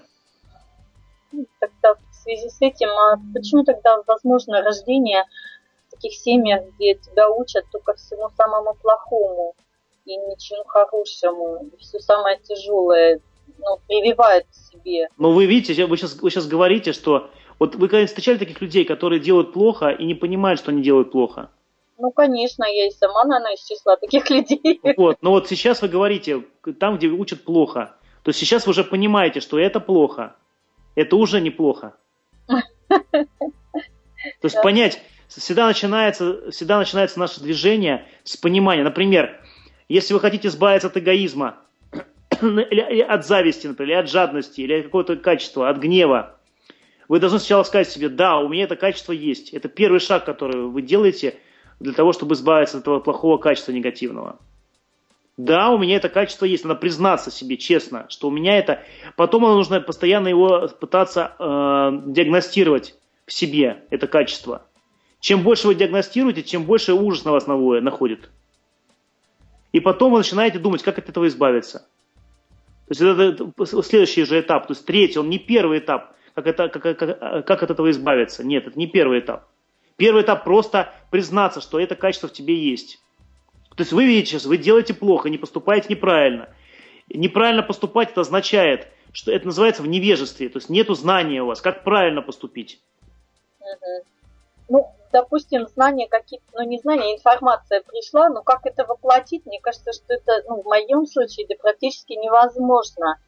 Тогда в связи с этим, а почему тогда возможно рождение в таких семьях, где тебя учат только всему самому плохому и ничему хорошему, и все самое тяжелое, ну, прививают к себе? Но вы видите, вы сейчас, вы сейчас говорите, что вот вы когда встречали таких людей, которые делают плохо и не понимают, что они делают плохо? Ну, конечно, я и сама, наверное, из числа таких людей. Вот, но вот сейчас вы говорите, там, где учат плохо, то сейчас вы уже понимаете, что это плохо. Это уже неплохо. То есть понять, всегда начинается, всегда начинается наше движение с понимания. Например, если вы хотите избавиться от эгоизма, или от зависти, например, или от жадности, или от какого-то качества, от гнева, вы должны сначала сказать себе, да, у меня это качество есть. Это первый шаг, который вы делаете для того, чтобы избавиться от этого плохого качества негативного. Да, у меня это качество есть, надо признаться себе честно, что у меня это... Потом нужно постоянно его пытаться э, диагностировать в себе, это качество. Чем больше вы диагностируете, чем больше ужас на вас находит. И потом вы начинаете думать, как от этого избавиться. То есть это следующий же этап, то есть третий, он не первый этап, как, это, как, как, как от этого избавиться. Нет, это не первый этап. Первый этап просто признаться, что это качество в тебе есть. То есть вы видите сейчас, вы делаете плохо, не поступаете неправильно. Неправильно поступать это означает, что это называется в невежестве, то есть нету знания у вас, как правильно поступить. Угу. Ну, допустим, знания какие-то, ну не знания, информация пришла, но как это воплотить, мне кажется, что это, ну, в моем случае это практически невозможно.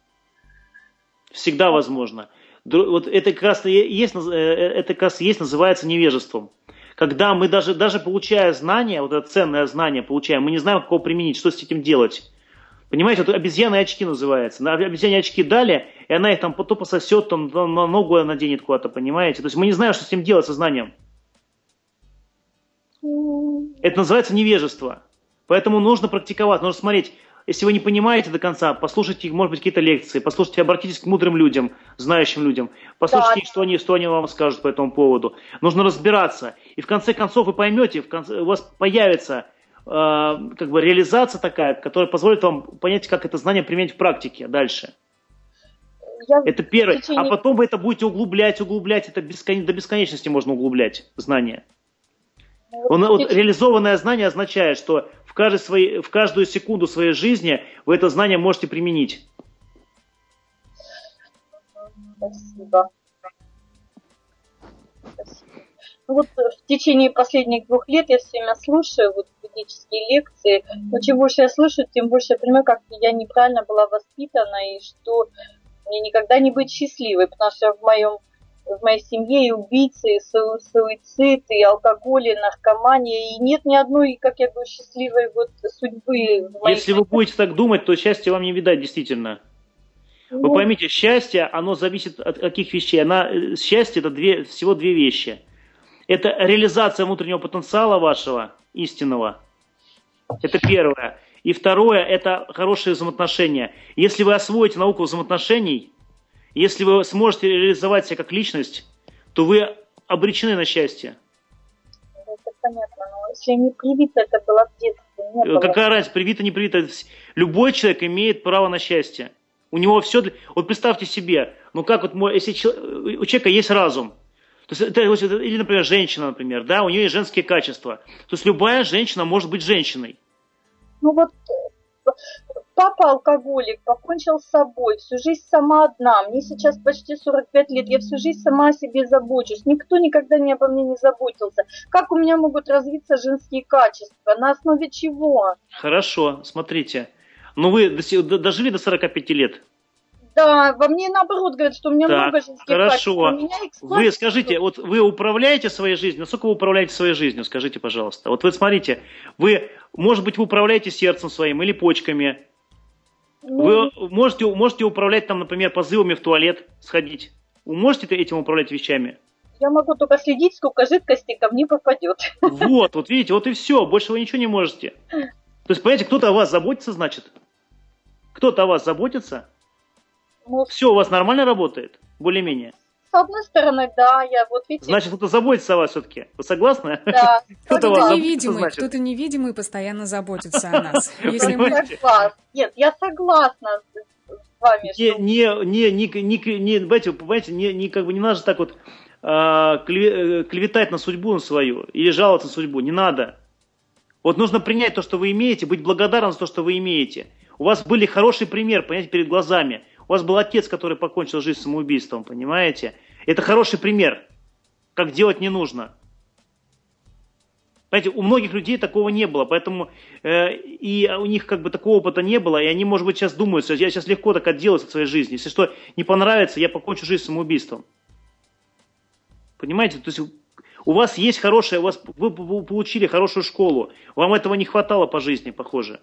Всегда возможно. Вот это как раз есть, это как раз есть, называется невежеством. Когда мы даже, даже получая знания, вот это ценное знание получаем, мы не знаем, как его применить, что с этим делать. Понимаете, вот обезьяны очки называется. На обезьяне очки дали, и она их там то пососет, там, на ногу наденет куда-то, понимаете? То есть мы не знаем, что с этим делать со знанием. Это называется невежество. Поэтому нужно практиковать, нужно смотреть. Если вы не понимаете до конца, послушайте, может быть, какие-то лекции, послушайте, обратитесь к мудрым людям, знающим людям, послушайте, да, что, они, что они вам скажут по этому поводу. Нужно разбираться. И в конце концов вы поймете, в конце, у вас появится э, как бы реализация такая, которая позволит вам понять, как это знание применять в практике дальше. Я это первое. Течение... А потом вы это будете углублять, углублять. Это бескон... до бесконечности можно углублять знания. Он, вот реализованное знание означает, что в, каждой своей, в каждую секунду своей жизни вы это знание можете применить. Спасибо. Спасибо. Ну вот в течение последних двух лет я все время слушаю вот ведические лекции, но чем больше я слышу, тем больше я понимаю, как я неправильно была воспитана, и что мне никогда не быть счастливой, потому что в моем в моей семье и убийцы, и су- суицид, и алкоголь, и наркомания, и нет ни одной, как я говорю, счастливой вот судьбы. В моей Если вы будете так думать, то счастья вам не видать, действительно. Ну, Вы поймите, счастье, оно зависит от каких вещей. Она, счастье – это две, всего две вещи. Это реализация внутреннего потенциала вашего, истинного. Это первое. И второе – это хорошие взаимоотношения. Если вы освоите науку взаимоотношений, если вы сможете реализовать себя как личность, то вы обречены на счастье. это понятно, но если не привито, это было в детстве. Не было. Какая разница, привито, не привито? Любой человек имеет право на счастье. У него все... Для... Вот представьте себе, ну как вот, если у человека есть разум, то есть это, или, например, женщина, например, да, у нее есть женские качества. То есть любая женщина может быть женщиной. Ну вот папа алкоголик, покончил с собой, всю жизнь сама одна. Мне сейчас почти сорок пять лет, я всю жизнь сама о себе забочусь. Никто никогда не обо мне не заботился. Как у меня могут развиться женские качества? На основе чего? Хорошо, смотрите. Ну вы дожили до сорока пяти лет? Да, во мне наоборот говорят, что у меня так, много женских хорошо. качеств. У меня вы скажите, вот вы управляете своей жизнью? Насколько вы управляете своей жизнью? Скажите, пожалуйста. Вот вы смотрите, вы, может быть, вы управляете сердцем своим или почками? Вы можете, можете управлять, там, например, позывами в туалет сходить? Вы можете этим управлять вещами? Я могу только следить, сколько жидкости ко мне попадет. Вот, вот видите, вот и все. Больше вы ничего не можете. То есть, понимаете, кто-то о вас заботится, значит? Кто-то о вас заботится? Ну, все у вас нормально работает? Более-менее? С одной стороны, да, я вот видите... Значит, кто-то заботится о вас все-таки. Вы согласны? Да. Кто-то невидимый, кто-то невидимый постоянно заботится о нас. Если мы... Нет, я согласна с вами. Не, не, не, не, не, не, понимаете, понимаете, не, не, как бы не надо так вот а, клеветать на судьбу на свою или жаловаться на судьбу. Не надо. Вот нужно принять то, что вы имеете, быть благодарным за то, что вы имеете. У вас были хороший пример, понимаете, перед глазами. У вас был отец, который покончил жизнь самоубийством, понимаете? Это хороший пример, как делать не нужно. Понимаете, у многих людей такого не было, поэтому э, и у них как бы такого опыта не было, и они, может быть, сейчас думают, что я сейчас легко так отделаюсь от своей жизни. Если что не понравится, я покончу жизнь самоубийством. Понимаете? То есть у вас есть хорошая, у вас, вы получили хорошую школу, вам этого не хватало по жизни, похоже.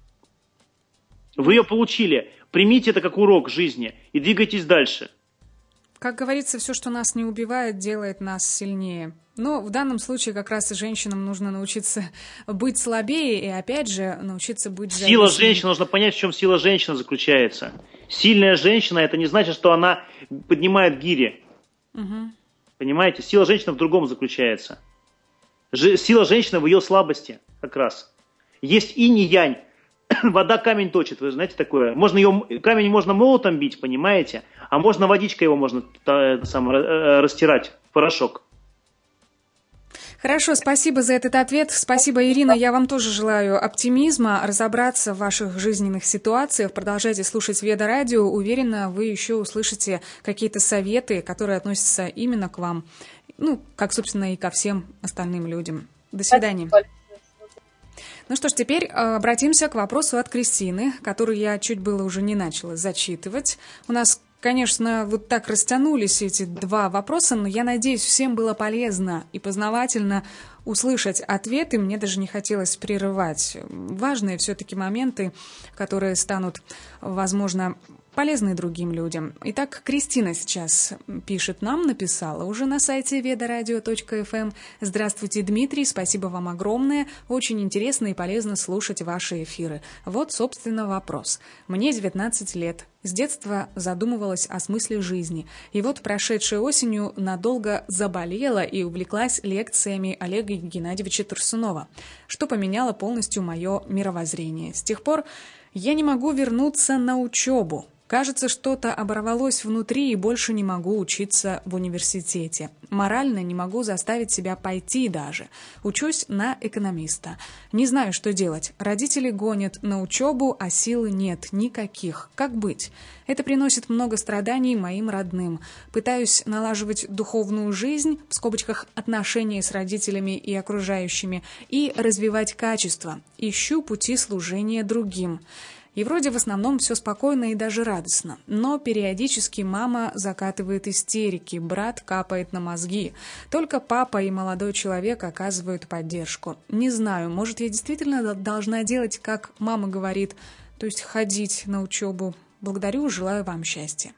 Вы ее получили. Примите это как урок жизни и двигайтесь дальше. Как говорится, все, что нас не убивает, делает нас сильнее. Но в данном случае как раз и женщинам нужно научиться быть слабее и, опять же, научиться быть зависимой. Сила женщины, нужно понять, в чем сила женщины заключается. Сильная женщина, это не значит, что она поднимает гири. Угу. Понимаете? Сила женщины в другом заключается. Ж- сила женщины в ее слабости как раз. Есть инь и янь. Вода камень точит, вы знаете такое. Можно ее, камень можно молотом бить, понимаете? А можно водичкой его можно та, сам, растирать в порошок. Хорошо, спасибо за этот ответ. Спасибо, Ирина. Я вам тоже желаю оптимизма, разобраться в ваших жизненных ситуациях. Продолжайте слушать Веда Радио. Уверена, вы еще услышите какие-то советы, которые относятся именно к вам. Ну, как, собственно, и ко всем остальным людям. До свидания. Ну что ж, теперь обратимся к вопросу от Кристины, который я чуть было уже не начала зачитывать. У нас, конечно, вот так растянулись эти два вопроса, но я надеюсь, всем было полезно и познавательно услышать ответы. Мне даже не хотелось прерывать важные все-таки моменты, которые станут, возможно, полезны другим людям. Итак, Кристина сейчас пишет нам, написала уже на сайте ведарадио точка эф эм. Здравствуйте, Дмитрий, спасибо вам огромное. Очень интересно и полезно слушать ваши эфиры. Вот, собственно, вопрос. Мне девятнадцать лет. С детства задумывалась о смысле жизни. И вот прошедшей осенью надолго заболела и увлеклась лекциями Олега Геннадьевича Турсунова, что поменяло полностью мое мировоззрение. С тех пор Я не могу вернуться на учебу. Кажется, что-то оборвалось внутри и больше не могу учиться в университете. Морально не могу заставить себя пойти даже. Учусь на экономиста. Не знаю, что делать. Родители гонят на учебу, а силы нет никаких. Как быть? Это приносит много страданий моим родным. Пытаюсь налаживать духовную жизнь, в скобочках отношения с родителями и окружающими, и развивать качество. Ищу пути служения другим. И вроде в основном все спокойно и даже радостно. Но периодически мама закатывает истерики, брат капает на мозги. Только папа и молодой человек оказывают поддержку. Не знаю, может, я действительно должна делать, как мама говорит, то есть ходить на учебу. Благодарю, желаю вам счастья.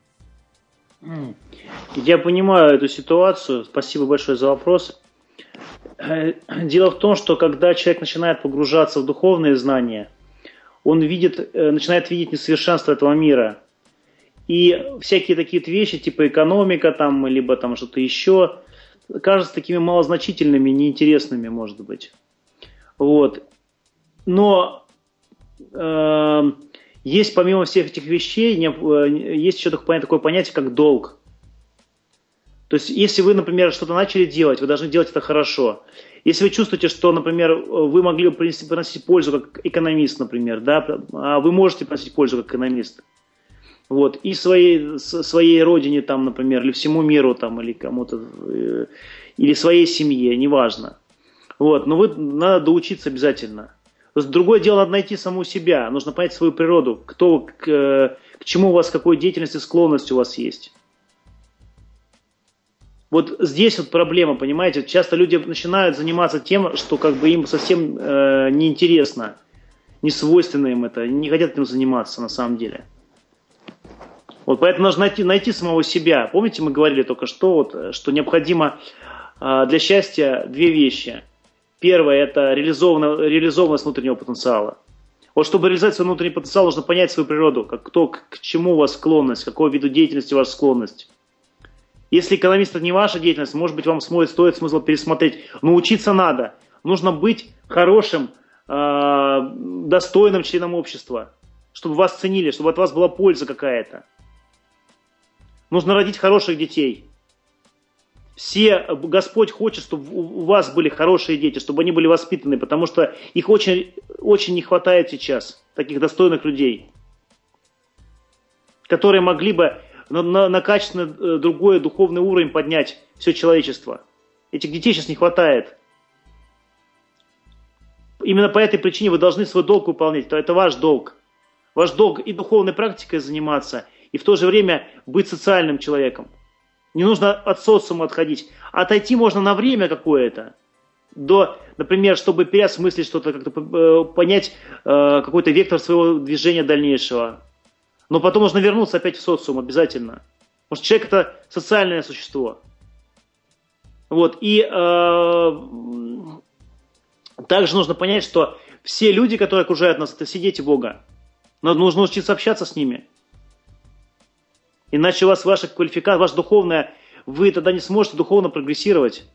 Я понимаю эту ситуацию. Спасибо большое за вопрос. Дело в том, что когда человек начинает погружаться в духовные знания, он видит, начинает видеть несовершенство этого мира. И всякие такие вещи, типа экономика, там, либо там что-то еще, кажутся такими малозначительными, неинтересными, может быть. Вот. Но э, есть помимо всех этих вещей, есть еще такое, такое понятие, как долг. То есть, если вы, например, что-то начали делать, вы должны делать это хорошо. Если вы чувствуете, что, например, вы могли бы принести, приносить пользу как экономист, например, да, а вы можете приносить пользу как экономист, вот, и своей, своей родине, там, например, или всему миру, там, или кому-то, или своей семье, неважно. Вот, но вы надо доучиться обязательно. То есть, другое дело, надо найти саму себя, нужно понять свою природу, кто, к, к чему у вас, какой деятельности, склонность у вас есть. Вот здесь вот проблема, понимаете, часто люди начинают заниматься тем, что как бы им совсем э, неинтересно, не свойственно им это, не хотят этим заниматься на самом деле. Вот поэтому нужно найти, найти самого себя. Помните, мы говорили только что, вот, что необходимо э, для счастья две вещи. Первое – это реализованность, реализованность внутреннего потенциала. Вот чтобы реализовать свой внутренний потенциал, нужно понять свою природу, как, кто, к, к чему у вас склонность, к какому виду деятельности у вас склонность. Если экономист – это не ваша деятельность, может быть, вам стоит смысл пересмотреть. Но учиться надо. Нужно быть хорошим, э, достойным членом общества, чтобы вас ценили, чтобы от вас была польза какая-то. Нужно родить хороших детей. Все, Господь хочет, чтобы у вас были хорошие дети, чтобы они были воспитаны, потому что их очень, очень не хватает сейчас, таких достойных людей, которые могли бы На, на, на качественно другой духовный уровень поднять все человечество. Этих детей сейчас не хватает. Именно по этой причине вы должны свой долг выполнять. Это ваш долг. Ваш долг и духовной практикой заниматься, и в то же время быть социальным человеком. Не нужно от социума отходить. Отойти можно на время какое-то. До, например, чтобы переосмыслить что-то, как-то понять э, какой-то вектор своего движения дальнейшего. Но потом нужно вернуться опять в социум обязательно. Потому что человек – это социальное существо. Вот. И э, также нужно понять, что все люди, которые окружают нас, это все дети Бога. Но нужно учиться общаться с ними. Иначе у вас ваша квалификация, ваша духовная, вы тогда не сможете духовно прогрессировать.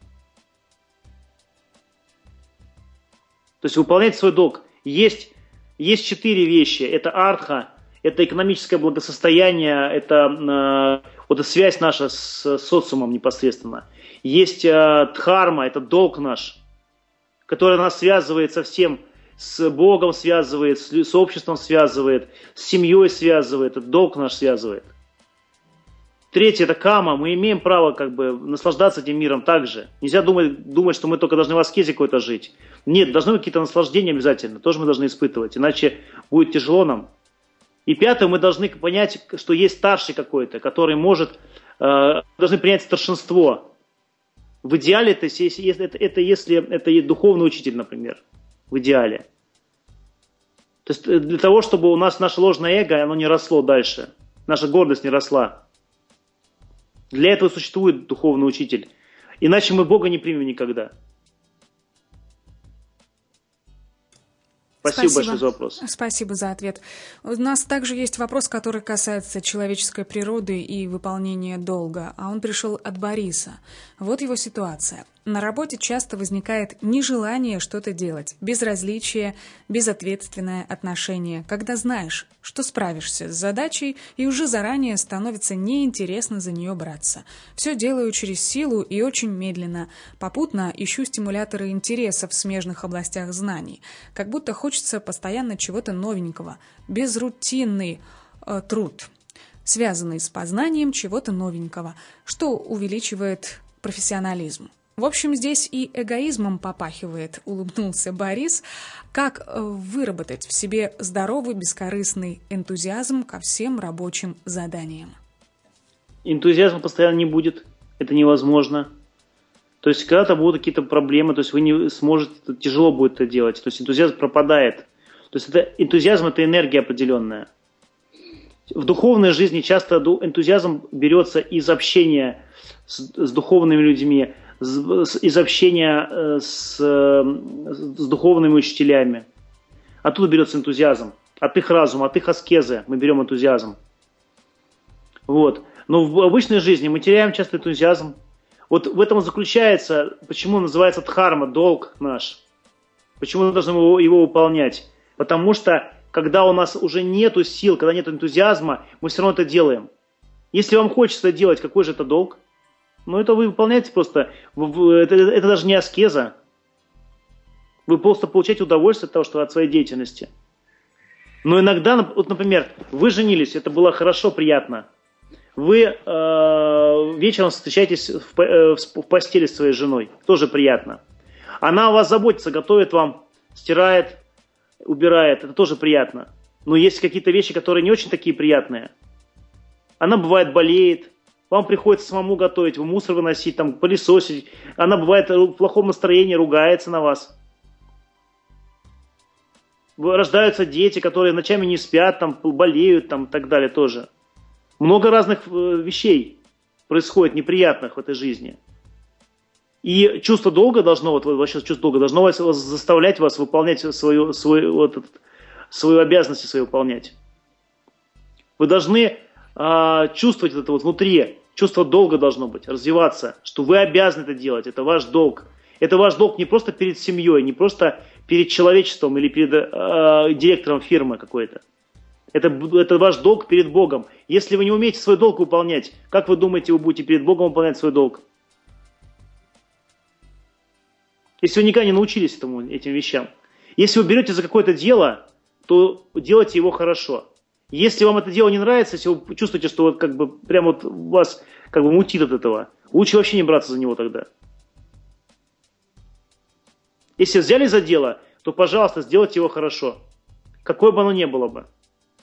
То есть выполнять свой долг. Есть, есть четыре вещи. Это артха. Это экономическое благосостояние, это э, вот связь наша с социумом непосредственно. Есть э, дхарма, это долг наш, который нас связывает со всем, с Богом связывает, с, с обществом связывает, с семьей связывает, это долг наш связывает. Третье – это кама, мы имеем право как бы наслаждаться этим миром также. Нельзя думать, думать, что мы только должны в аскезе какой-то жить. Нет, должны быть какие-то наслаждения обязательно, тоже мы должны испытывать, иначе будет тяжело нам. И пятое, мы должны понять, что есть старший какой-то, который может, э, должны принять старшинство. В идеале это, это, это если это духовный учитель, например, в идеале. То есть для того, чтобы у нас наше ложное эго, оно не росло дальше, наша гордость не росла. Для этого существует духовный учитель. Иначе мы Бога не примем никогда. Спасибо, Спасибо большое за вопрос. Спасибо за ответ. У нас также есть вопрос, который касается человеческой природы и выполнения долга, а он пришел от Бориса. Вот его ситуация. На работе часто возникает нежелание что-то делать, безразличие, безответственное отношение, когда знаешь, что справишься с задачей и уже заранее становится неинтересно за нее браться. Все делаю через силу и очень медленно, попутно ищу стимуляторы интереса в смежных областях знаний, как будто хочется постоянно чего-то новенького, безрутинный э, труд, связанный с познанием чего-то новенького, что увеличивает профессионализм. В общем, здесь и эгоизмом попахивает, улыбнулся Борис. Как выработать в себе здоровый, бескорыстный энтузиазм ко всем рабочим заданиям? Энтузиазма постоянно не будет, это невозможно. То есть когда-то будут какие-то проблемы, то есть вы не сможете, тяжело будет это делать. То есть энтузиазм пропадает. То есть это, энтузиазм – это энергия определенная. В духовной жизни часто энтузиазм берется из общения с, с духовными людьми, из общения с, с духовными учителями. Оттуда берется энтузиазм. От их разума, от их аскезы мы берем энтузиазм. Вот. Но в обычной жизни мы теряем часто энтузиазм. Вот в этом заключается, почему называется дхарма, долг наш. Почему мы должны его, его выполнять. Потому что, когда у нас уже нету сил, когда нет энтузиазма, мы все равно это делаем. Если вам хочется это делать, какой же это долг? Ну, это вы выполняете просто, это, это даже не аскеза. Вы просто получаете удовольствие от того, что от своей деятельности. Но иногда, вот, например, вы женились, это было хорошо, приятно. Вы э, вечером встречаетесь в, э, в постели с своей женой, тоже приятно. Она о вас заботится, готовит вам, стирает, убирает, это тоже приятно. Но есть какие-то вещи, которые не очень такие приятные. Она бывает болеет. Вам приходится самому готовить, вы мусор выносить, там, пылесосить. Она бывает в плохом настроении, ругается на вас. Рождаются дети, которые ночами не спят, там, болеют там, и так далее тоже. Много разных вещей происходит неприятных в этой жизни. И чувство долга должно, вот вообще чувство долга должно вас, заставлять вас выполнять свою, свою, вот, свою обязанность свою выполнять. Вы должны а, чувствовать это вот внутри. Чувство долга должно быть, развиваться, что вы обязаны это делать, это ваш долг. Это ваш долг не просто перед семьей, не просто перед человечеством или перед э, директором фирмы какой-то. Это, это ваш долг перед Богом. Если вы не умеете свой долг выполнять, как вы думаете, вы будете перед Богом выполнять свой долг? Если вы никогда не научились этому, этим вещам. Если вы берете за какое-то дело, то делайте его хорошо. Если вам это дело не нравится, если вы чувствуете, что вот как бы прямо вот вас как бы мутит от этого, лучше вообще не браться за него тогда. Если взяли за дело, то, пожалуйста, сделайте его хорошо. Какое бы оно ни было бы.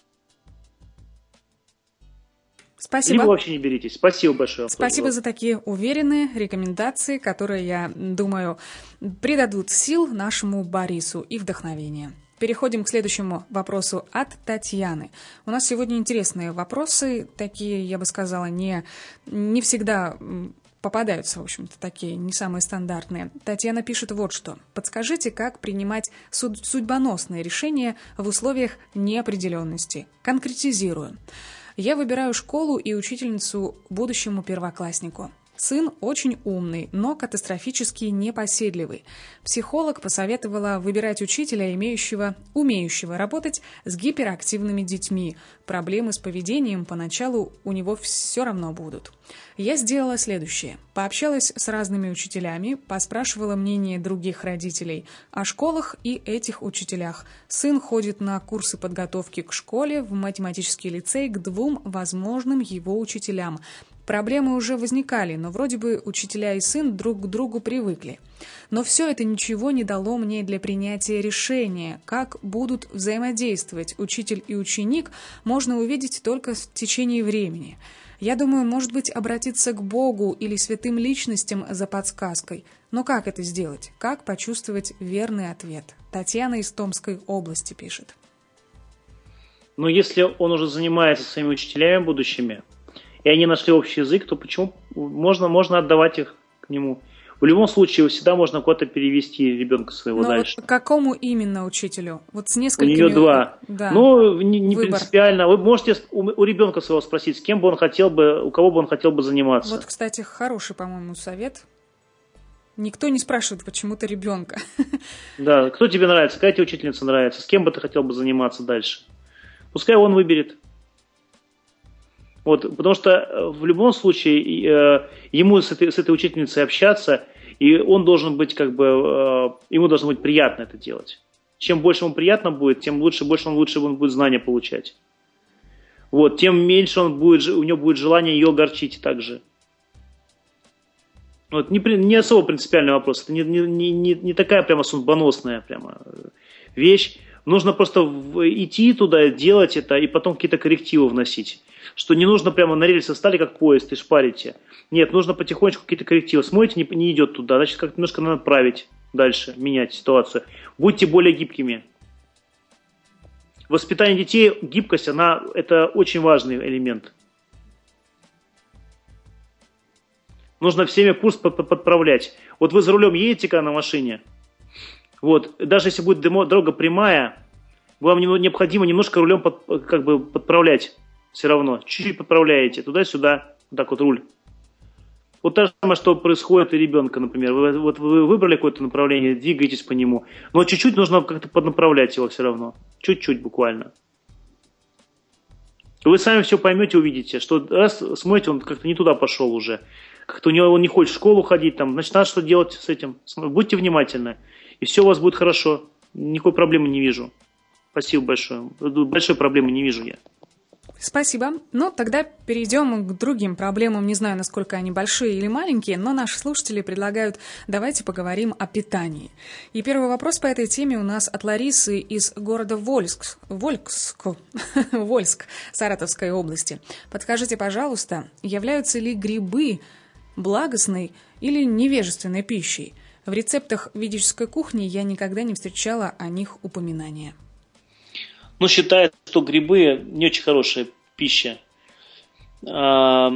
Спасибо. Либо вообще не беритесь. Спасибо большое. Спасибо за такие уверенные рекомендации, которые, я думаю, придадут сил нашему Борису и вдохновения. Переходим к следующему вопросу от Татьяны. У нас сегодня интересные вопросы, такие, я бы сказала, не, не всегда попадаются, в общем-то, такие не самые стандартные. Татьяна пишет вот что. Подскажите, как принимать суд- судьбоносные решения в условиях неопределенности. Конкретизирую. Я выбираю школу и учительницу будущему первокласснику. Сын очень умный, но катастрофически непоседливый. Психолог посоветовала выбирать учителя, имеющего, умеющего работать с гиперактивными детьми. Проблемы с поведением поначалу у него все равно будут. Я сделала следующее. Пообщалась с разными учителями, поспрашивала мнение других родителей о школах и этих учителях. Сын ходит на курсы подготовки к школе, в математический лицей к двум возможным его учителям. Проблемы уже возникали, но вроде бы учителя и сын друг к другу привыкли. Но все это ничего не дало мне для принятия решения. Как будут взаимодействовать учитель и ученик, можно увидеть только в течение времени. Я думаю, может быть, обратиться к Богу или святым личностям за подсказкой. Но как это сделать? Как почувствовать верный ответ? Татьяна из Томской области пишет. Но если он уже занимается своими учителями будущими, и они нашли общий язык, то почему можно, можно отдавать их к нему? В любом случае, всегда можно куда-то перевести ребенка своего Но дальше. Вот к какому именно учителю? Вот с несколькими... У нее два. Да. Ну, не, не Выбор. принципиально. Вы можете у, у ребенка своего спросить, с кем бы он хотел бы, у кого бы он хотел бы заниматься. Вот, кстати, хороший, по-моему, совет. Никто не спрашивает почему-то ребенка. Да, кто тебе нравится, какая тебе учительница нравится, с кем бы ты хотел бы заниматься дальше. Пускай он выберет. Вот, потому что в любом случае э, ему с этой, с этой учительницей общаться, и он должен быть как бы, э, ему должно быть приятно это делать. Чем больше ему приятно будет, тем лучше, больше он лучше он будет знания получать. Вот, тем меньше он будет, у него будет желание ее огорчить также. Вот, не, не особо принципиальный вопрос, это не, не, не, не такая прямо судьбоносная прямо вещь. Нужно просто идти туда, делать это и потом какие-то коррективы вносить. Что не нужно прямо на рельсы стали, как поезд, и шпарите. Нет, нужно потихонечку какие-то коррективы. Смотрите, не, не идет туда, значит, как-то немножко надо направить дальше, менять ситуацию. Будьте более гибкими. Воспитание детей, гибкость, она, это очень важный элемент. Нужно всеми курс подправлять. Вот вы за рулем едете на машине, вот, даже если будет дорога прямая, вам необходимо немножко рулем под, как бы подправлять все равно. Чуть-чуть подправляете туда-сюда, вот так вот руль. Вот то же самое, что происходит у ребенка, например. Вы, вот вы выбрали какое-то направление, двигаетесь по нему, но чуть-чуть нужно как-то поднаправлять его все равно. Чуть-чуть буквально. Вы сами все поймете, увидите, что раз смотрите, он как-то не туда пошел уже. Как-то у него он не хочет в школу ходить, там, значит, надо что делать с этим. Будьте внимательны, и все у вас будет хорошо. Никакой проблемы не вижу. Спасибо большое. Большой проблемы не вижу я. Спасибо. Ну, тогда перейдем к другим проблемам. Не знаю, насколько они большие или маленькие, но наши слушатели предлагают, давайте поговорим о питании. И первый вопрос по этой теме у нас от Ларисы из города Вольск, Вольск, Вольск, Саратовской области. Подскажите, пожалуйста, являются ли грибы благостной или невежественной пищей? В рецептах ведической кухни я никогда не встречала о них упоминания. Ну, считают, что грибы не очень хорошая пища. Я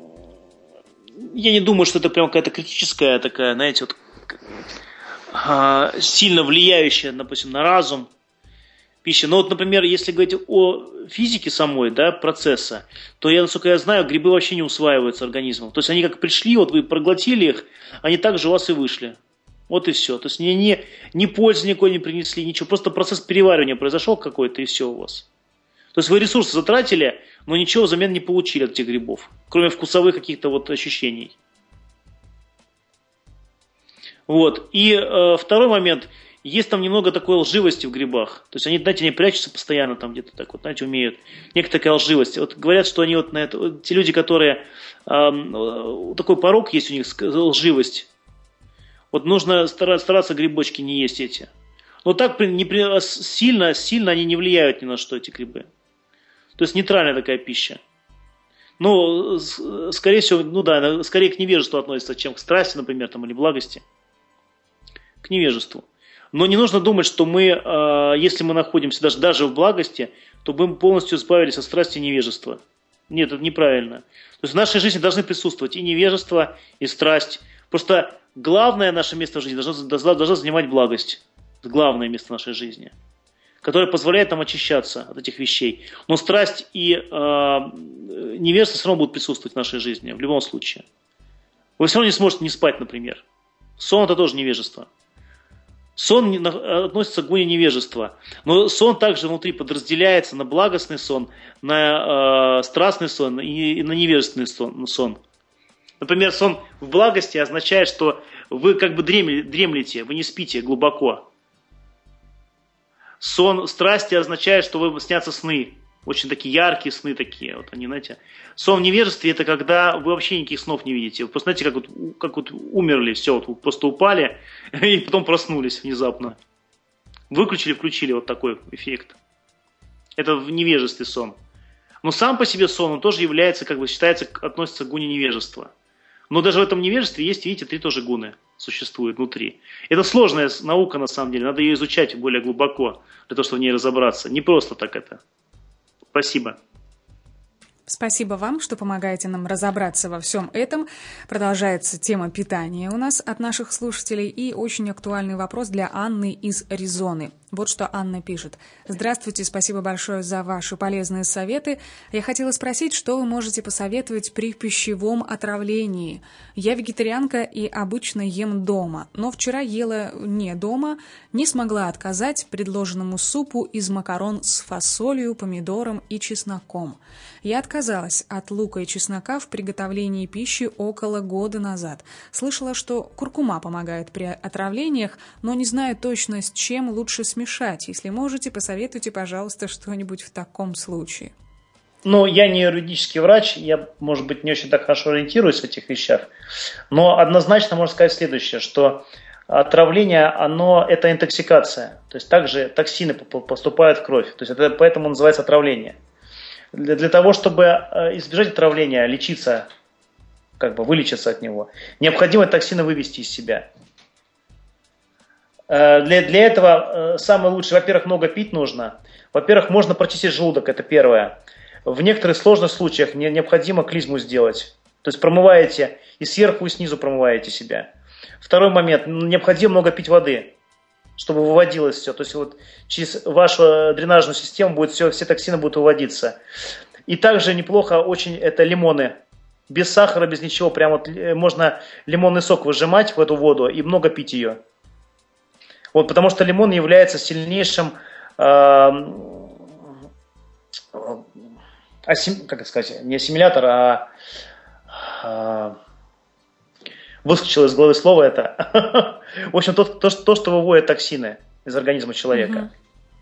не думаю, что это прям какая-то критическая такая, знаете, вот, сильно влияющая, допустим, на разум пища. Но вот, например, если говорить о физике самой, да, процесса, то, я, насколько я знаю, грибы вообще не усваиваются организмом. То есть они как пришли, вот вы проглотили их, они так же у вас и вышли. Вот и все. То есть ни, ни, ни пользы никакой не принесли, ничего. Просто процесс переваривания произошел какой-то, и все у вас. То есть вы ресурсы затратили, но ничего взамен не получили от этих грибов. Кроме вкусовых каких-то вот ощущений. Вот. И э, второй момент. Есть там немного такой лживости в грибах. То есть они, знаете, они прячутся постоянно там где-то так вот, знаете, умеют. Некая такая лживость. Вот говорят, что они вот на это... Вот, те люди, которые... Э, такой порог есть у них, лживость. Вот нужно стараться грибочки не есть эти. Но так не, сильно, сильно они не влияют ни на что, эти грибы. То есть нейтральная такая пища. Ну, скорее всего, ну да, скорее к невежеству относится, чем к страсти, например, там, или благости. К невежеству. Но не нужно думать, что мы, если мы находимся даже, даже в благости, то мы полностью избавились от страсти и невежества. Нет, это неправильно. То есть в нашей жизни должны присутствовать и невежество, и страсть. Просто главное наше место в жизни должно, должно занимать благость. Главное место нашей жизни, которое позволяет нам очищаться от этих вещей. Но страсть и э, невежество все равно будут присутствовать в нашей жизни, в любом случае. Вы все равно не сможете не спать, например. Сон – это тоже невежество. Сон относится к гуне невежества. Но сон также внутри подразделяется на благостный сон, на э, страстный сон и на невежественный сон. сон. Например, сон в благости означает, что вы как бы дремлете, вы не спите глубоко. Сон страсти означает, что вы снятся сны. Очень такие яркие сны такие. Вот они, знаете. Сон в невежестве – это когда вы вообще никаких снов не видите. Вы просто знаете, как вот, как вот умерли, все, вот вы просто упали и потом проснулись внезапно. Выключили, включили, вот такой эффект. Это в невежестве сон. Но сам по себе сон, он тоже является, как бы считается, относится к гуне невежества. Но даже в этом невежестве есть, видите, три тоже гуны существуют внутри. Это сложная наука, на самом деле. Надо ее изучать более глубоко, для того, чтобы в ней разобраться. Не просто так это. Спасибо. Спасибо вам, что помогаете нам разобраться во всем этом. Продолжается тема питания у нас от наших слушателей. И очень актуальный вопрос для Анны из Аризоны. Вот что Анна пишет. Здравствуйте, спасибо большое за ваши полезные советы. Я хотела спросить, что вы можете посоветовать при пищевом отравлении. Я вегетарианка и обычно ем дома, но вчера ела не дома, не смогла отказать предложенному супу из макарон с фасолью, помидором и чесноком. Я отказалась от лука и чеснока в приготовлении пищи около года назад. Слышала, что куркума помогает при отравлениях, но не знаю точно, с чем лучше смешать. Если можете, посоветуйте, пожалуйста, что-нибудь в таком случае. Ну, я не юридический врач, я, может быть, не очень так хорошо ориентируюсь в этих вещах, но однозначно можно сказать следующее, что отравление, оно, это интоксикация, то есть также токсины поступают в кровь, то есть это поэтому называется отравление. Для, для того, чтобы избежать отравления, лечиться, как бы вылечиться от него, необходимо токсины вывести из себя. Для, для этого самое лучшее, во-первых, много пить нужно. Во-первых, можно прочистить желудок, это первое. В некоторых сложных случаях необходимо клизму сделать. То есть промываете и сверху, и снизу промываете себя. Второй момент, необходимо много пить воды, чтобы выводилось все. То есть вот через вашу дренажную систему будет все, все токсины будут выводиться. И также неплохо очень это лимоны. Без сахара, без ничего. Прям вот можно лимонный сок выжимать в эту воду и много пить ее. Вот, потому что лимон является сильнейшим, э, асим, как это сказать, не ассимилятор, а э, выскочило из головы слово это. В общем, то, то, то, что выводит токсины из организма человека.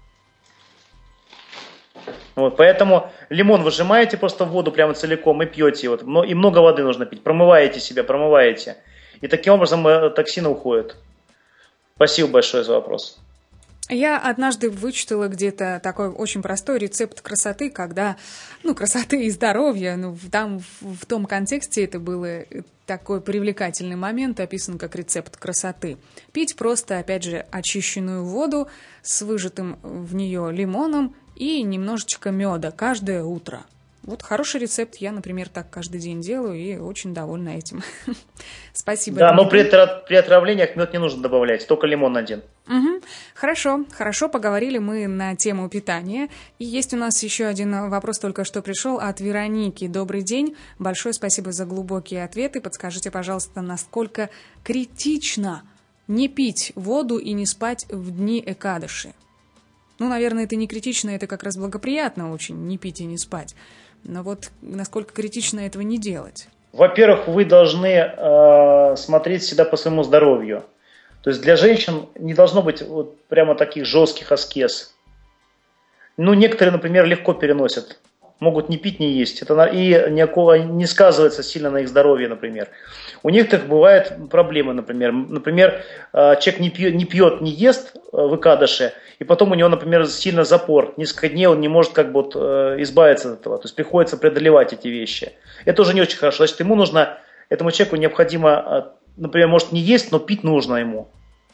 Mm-hmm. Вот, поэтому лимон выжимаете просто в воду прямо целиком и пьете. Вот, и много воды нужно пить. Промываете себя, промываете. И таким образом токсины уходят. Спасибо большое за вопрос. Я однажды вычитала где-то такой очень простой рецепт красоты, когда, ну, красоты и здоровья, ну, там в, в том контексте это был такой привлекательный момент, описан как рецепт красоты. Пить просто, опять же, очищенную воду с выжатым в нее лимоном и немножечко меда каждое утро. Вот хороший рецепт, я, например, так каждый день делаю и очень довольна этим. Спасибо. Да, но при, при отравлениях мед не нужно добавлять, только лимон один. Угу. Хорошо, хорошо, поговорили мы на тему питания. И есть у нас еще один вопрос, только что пришел от Вероники. Добрый день, большое спасибо за глубокие ответы. Подскажите, пожалуйста, насколько критично не пить воду и не спать в дни Экадыши? Ну, наверное, это не критично, это как раз благоприятно очень, не пить и не спать. Но вот насколько критично этого не делать? Во-первых, вы должны э, смотреть всегда по своему здоровью. То есть для женщин не должно быть вот прямо таких жестких аскез. Ну, некоторые, например, легко переносят. Могут не пить, не есть. Это и никакого не сказывается сильно на их здоровье, например. У некоторых бывают проблемы, например. Например, человек не пьет, не, пьет, не ест в Экадыши, и потом у него, например, сильно запор. Несколько дней он не может как бы вот, избавиться от этого. То есть приходится преодолевать эти вещи. Это уже не очень хорошо. Значит, ему нужно, этому человеку необходимо, например, может не есть, но пить нужно ему.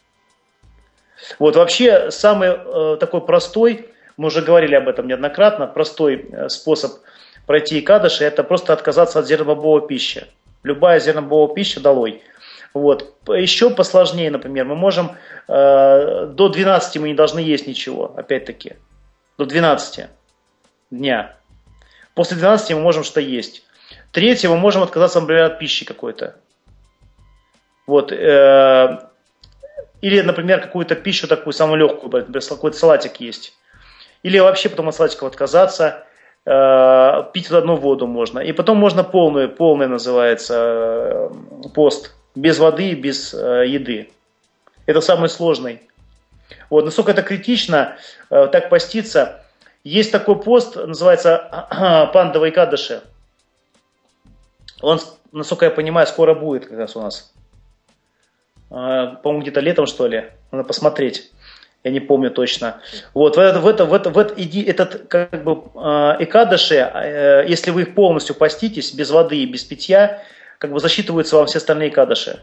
Вот вообще самый э, такой простой, мы уже говорили об этом неоднократно, простой способ пройти Экадыши – это просто отказаться от зернобобовой пищи. Любая зернобобовая пища долой. Вот. Еще посложнее, например, мы можем э, до двенадцати мы не должны есть ничего, опять-таки, до двенадцати дня. После двенадцати мы можем что-то есть. Третье, мы можем отказаться, например, от пищи какой-то. Вот. Э, или, например, какую-то пищу такую самую легкую, например, какой-то салатик есть. Или вообще потом от салатиков отказаться, э, пить в одну воду можно. И потом можно полную, полный называется э, пост, без воды, без э, еды. Это самый сложный. Вот, насколько это критично, э, так поститься. Есть такой пост, называется э, Пандава Экадыши. Он, насколько я понимаю, скоро будет как раз у нас. Э, по-моему, где-то летом, что ли. Надо посмотреть. Я не помню точно. Вот в это, в это, в это, в это, иди, этот как бы Экадыши, если вы их полностью поститесь без воды и без питья, как бы засчитываются вам все остальные Экадыши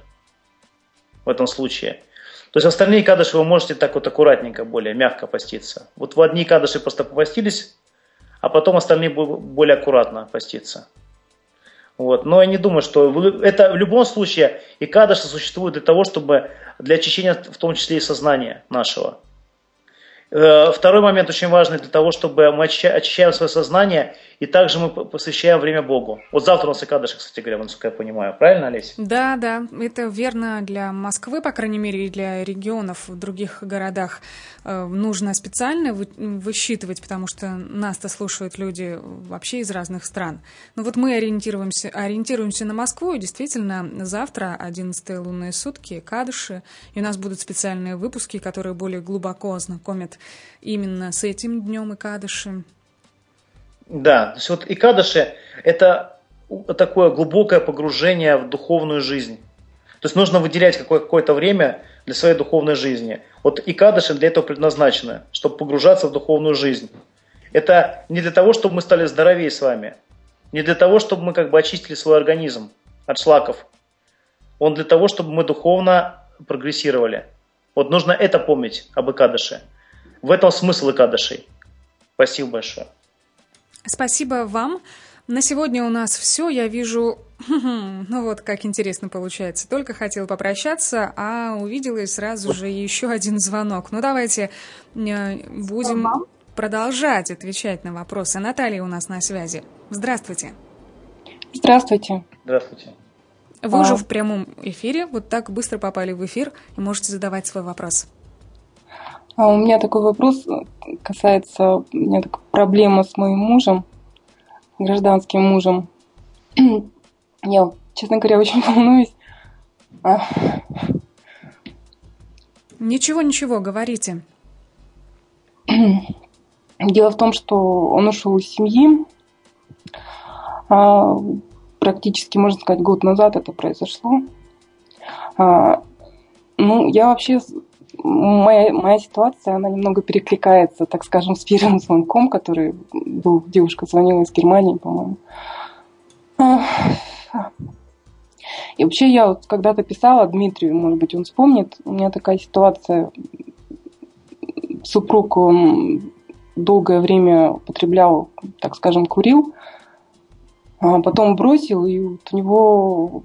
в этом случае. То есть остальные Экадыши вы можете так вот аккуратненько, более мягко поститься. Вот в одни Экадыши просто попостились, а потом остальные более аккуратно поститься. Вот. Но я не думаю, что вы, это в любом случае Экадыши существует для того, чтобы для очищения в том числе и сознания нашего. Второй момент очень важный для того, чтобы мы очищаем свое сознание, и также мы посвящаем время Богу. Вот завтра у нас Икадыш, кстати говоря, насколько я понимаю. Правильно, Олесь? Да, да, это верно для Москвы, по крайней мере, и для регионов в других городах. Нужно специально высчитывать, потому что нас-то слушают люди вообще из разных стран. Но вот мы ориентируемся, ориентируемся на Москву, и действительно завтра одиннадцатые лунные сутки, Икадыши, и у нас будут специальные выпуски, которые более глубоко ознакомят именно с этим днем Икадыши. Да, то есть вот Икадыши – это такое глубокое погружение в духовную жизнь. То есть нужно выделять какое-то время для своей духовной жизни. Вот Икадыши для этого предназначены, чтобы погружаться в духовную жизнь. Это не для того, чтобы мы стали здоровее с вами, не для того, чтобы мы как бы очистили свой организм от шлаков. Он для того, чтобы мы духовно прогрессировали. Вот нужно это помнить об Икадыше. В этом смысл Икадышей. Спасибо большое. Спасибо вам. На сегодня у нас все. Я вижу, ну вот как интересно получается. Только хотела попрощаться, а увидела и сразу же еще один звонок. Ну давайте будем продолжать отвечать на вопросы. Наталья у нас на связи. Здравствуйте. Здравствуйте. Здравствуйте. Вы а... уже в прямом эфире, вот так быстро попали в эфир и можете задавать свой вопрос. А у меня такой вопрос касается, у меня такая проблема с моим мужем, гражданским мужем. Я, честно говоря, очень волнуюсь. Ничего, ничего, говорите. Дело в том, что он ушел из семьи. Практически, можно сказать, год назад это произошло. Ну, я вообще... Моя, моя ситуация, она немного перекликается, так скажем, с первым звонком, который был, девушка звонила из Германии, по-моему. И вообще я вот когда-то писала Дмитрию, может быть, он вспомнит, у меня такая ситуация, супруг он долгое время употреблял, так скажем, курил, а потом бросил, и вот у него...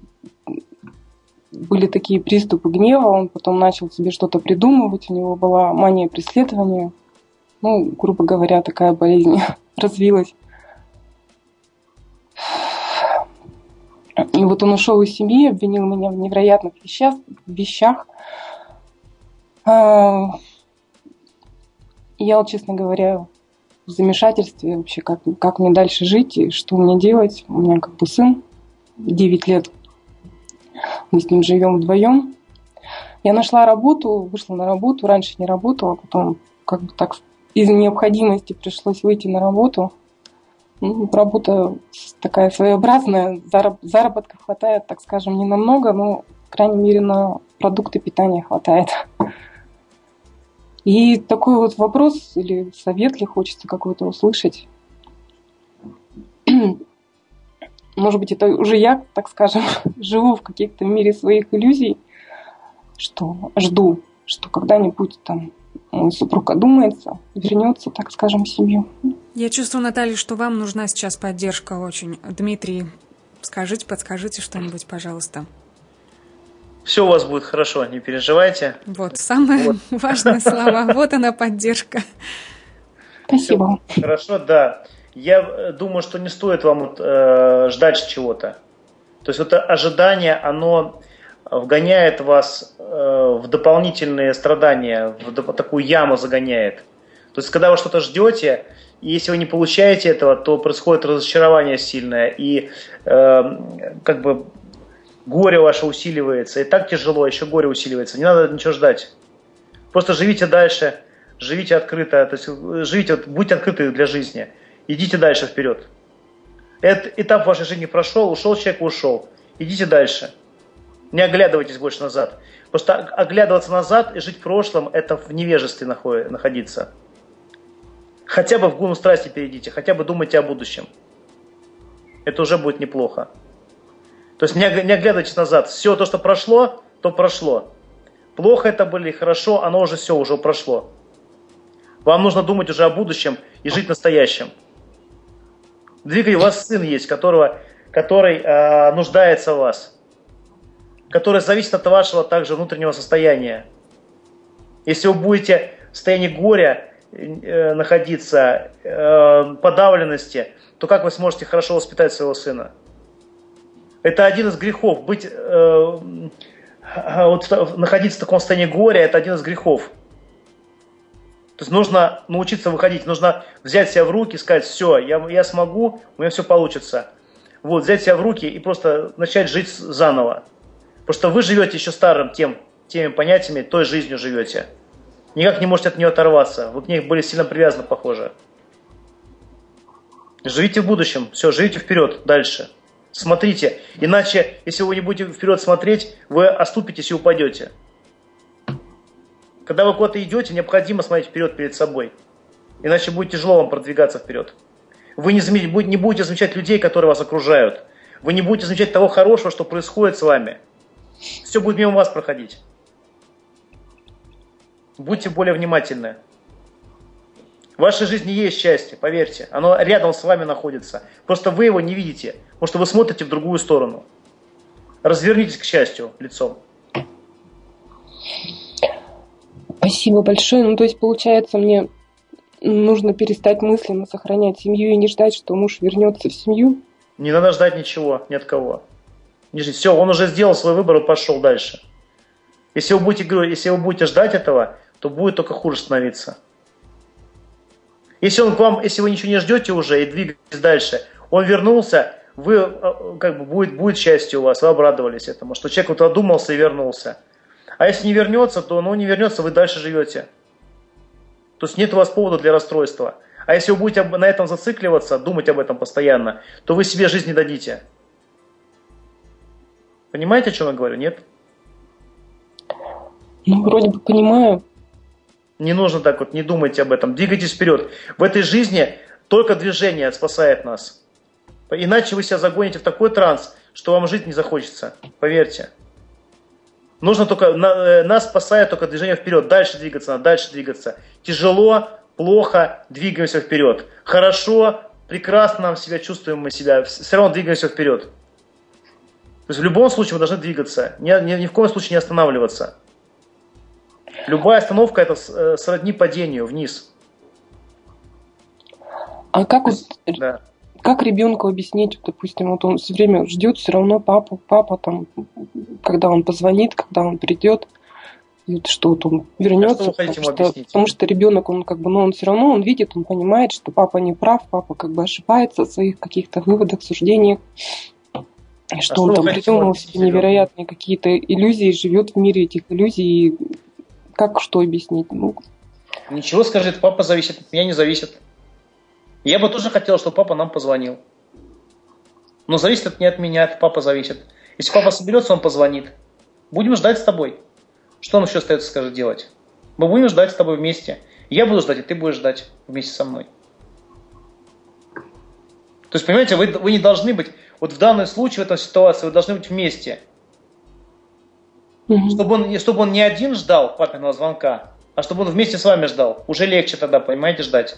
были такие приступы гнева, он потом начал себе что-то придумывать, у него была мания преследования. Ну, грубо говоря, такая болезнь развилась. И вот он ушел из семьи, обвинил меня в невероятных вещах. вещах. Я, вот, честно говоря, в замешательстве вообще, как, как мне дальше жить и что мне делать. У меня как бы сын, девять лет. Мы с ним живем вдвоем. Я нашла работу, вышла на работу. Раньше не работала, потом как бы так из необходимости пришлось выйти на работу. Ну, работа такая своеобразная, зараб- заработка хватает, так скажем, не намного, но, по крайней мере, на продукты питания хватает. И такой вот вопрос или совет ли хочется какой-то услышать. Может быть, это уже я, так скажем, живу в каких-то мире своих иллюзий, что жду, что когда-нибудь там мой супруг одумается, вернется, так скажем, в семью. Я чувствую, Наталья, что вам нужна сейчас поддержка очень. Дмитрий, скажите, подскажите что-нибудь, пожалуйста. Все у вас будет хорошо, не переживайте. Вот, самые вот. важные слова. Вот она, поддержка. Спасибо. Все хорошо, да. Я думаю, что не стоит вам вот, э, ждать чего-то. То есть это ожидание, оно вгоняет вас э, в дополнительные страдания, в доп- такую яму загоняет. То есть когда вы что-то ждете, и если вы не получаете этого, то происходит разочарование сильное, и э, как бы горе ваше усиливается, и так тяжело, еще горе усиливается. Не надо ничего ждать. Просто живите дальше, живите открыто, то есть живите, вот, будьте открыты для жизни. Идите дальше вперед. Этот этап вашей жизни прошел, ушел человек, ушел. Идите дальше. Не оглядывайтесь больше назад. Просто оглядываться назад и жить в прошлом, это в невежестве находиться. Хотя бы в гуну страсти перейдите, хотя бы думайте о будущем. Это уже будет неплохо. То есть не оглядывайтесь назад. Все то, что прошло, то прошло. Плохо это было или хорошо, оно уже все, уже прошло. Вам нужно думать уже о будущем и жить настоящим. Двигай, у вас сын есть, которого, который э, нуждается в вас, который зависит от вашего также внутреннего состояния. Если вы будете состоянии горя э, находиться, э, подавленности, то как вы сможете хорошо воспитать своего сына? Это один из грехов. Быть, э, вот, находиться в таком состоянии горя – это один из грехов. То есть нужно научиться выходить, нужно взять себя в руки и сказать: все, я, я смогу, у меня все получится. Вот, взять себя в руки и просто начать жить заново. Потому что вы живете еще старым тем, теми понятиями, той жизнью живете. Никак не можете от нее оторваться. Вы к ней были сильно привязаны, похоже. Живите в будущем, все, живите вперед, дальше. Смотрите, иначе, если вы не будете вперед смотреть, вы оступитесь и упадете. Когда вы куда-то идете, необходимо смотреть вперед перед собой. Иначе будет тяжело вам продвигаться вперед. Вы не, заметите, не будете замечать людей, которые вас окружают. Вы не будете замечать того хорошего, что происходит с вами. Все будет мимо вас проходить. Будьте более внимательны. В вашей жизни есть счастье, поверьте. Оно рядом с вами находится. Просто вы его не видите, потому что вы смотрите в другую сторону. Развернитесь к счастью лицом. Спасибо большое. Ну, то есть, получается, мне нужно перестать мысленно сохранять семью и не ждать, что муж вернется в семью? Не надо ждать ничего, ни от кого. Не ждите. Все, он уже сделал свой выбор и пошел дальше. Если вы будете, если вы будете ждать этого, то будет только хуже становиться. Если он к вам, если вы ничего не ждете уже и двигаетесь дальше, он вернулся, вы, как бы, будет, будет счастье у вас, вы обрадовались этому, что человек вот одумался и вернулся. А если не вернется, то ну, не вернется, вы дальше живете. То есть нет у вас повода для расстройства. А если вы будете на этом зацикливаться, думать об этом постоянно, то вы себе жизнь не дадите. Понимаете, о чем я говорю? Нет? Ну, вроде бы понимаю. Не нужно так вот, не думайте об этом. Двигайтесь вперед. В этой жизни только движение спасает нас. Иначе вы себя загоните в такой транс, что вам жить не захочется. Поверьте. Нужно только, нас спасает только движение вперед. Дальше двигаться надо, дальше двигаться. Тяжело, плохо, двигаемся вперед. Хорошо, прекрасно нам себя чувствуем, мы себя, все равно двигаемся вперед. То есть в любом случае мы должны двигаться. Ни, ни, ни в коем случае не останавливаться. Любая остановка – это сродни падению вниз. А как, вот, да. как ребенку объяснить, допустим, вот он все время ждет все равно папу, папа там, когда он позвонит, когда он придет, и вот что вот он вернется, а потому, что, потому что ребенок, он как бы, ну он все равно, он видит, он понимает, что папа не прав, папа как бы ошибается в своих каких-то выводах, суждениях, что а он что там придумал себе невероятные какие-то иллюзии, живет в мире этих иллюзий, и как что объяснить? Ну, ничего, скажет, папа зависит, от меня не зависит. Я бы тоже хотел, чтобы папа нам позвонил. Но зависит это не от меня, это папа зависит. Если папа соберется, он позвонит. Будем ждать с тобой. Что нам еще остается, скажет, делать? Мы будем ждать с тобой вместе. Я буду ждать, и ты будешь ждать вместе со мной. То есть, понимаете, вы, вы не должны быть, вот в данном случае, в этой ситуации, вы должны быть вместе. Mm-hmm. Чтобы он, чтобы он не один ждал папиного звонка, а чтобы он вместе с вами ждал. Уже легче тогда, понимаете, ждать.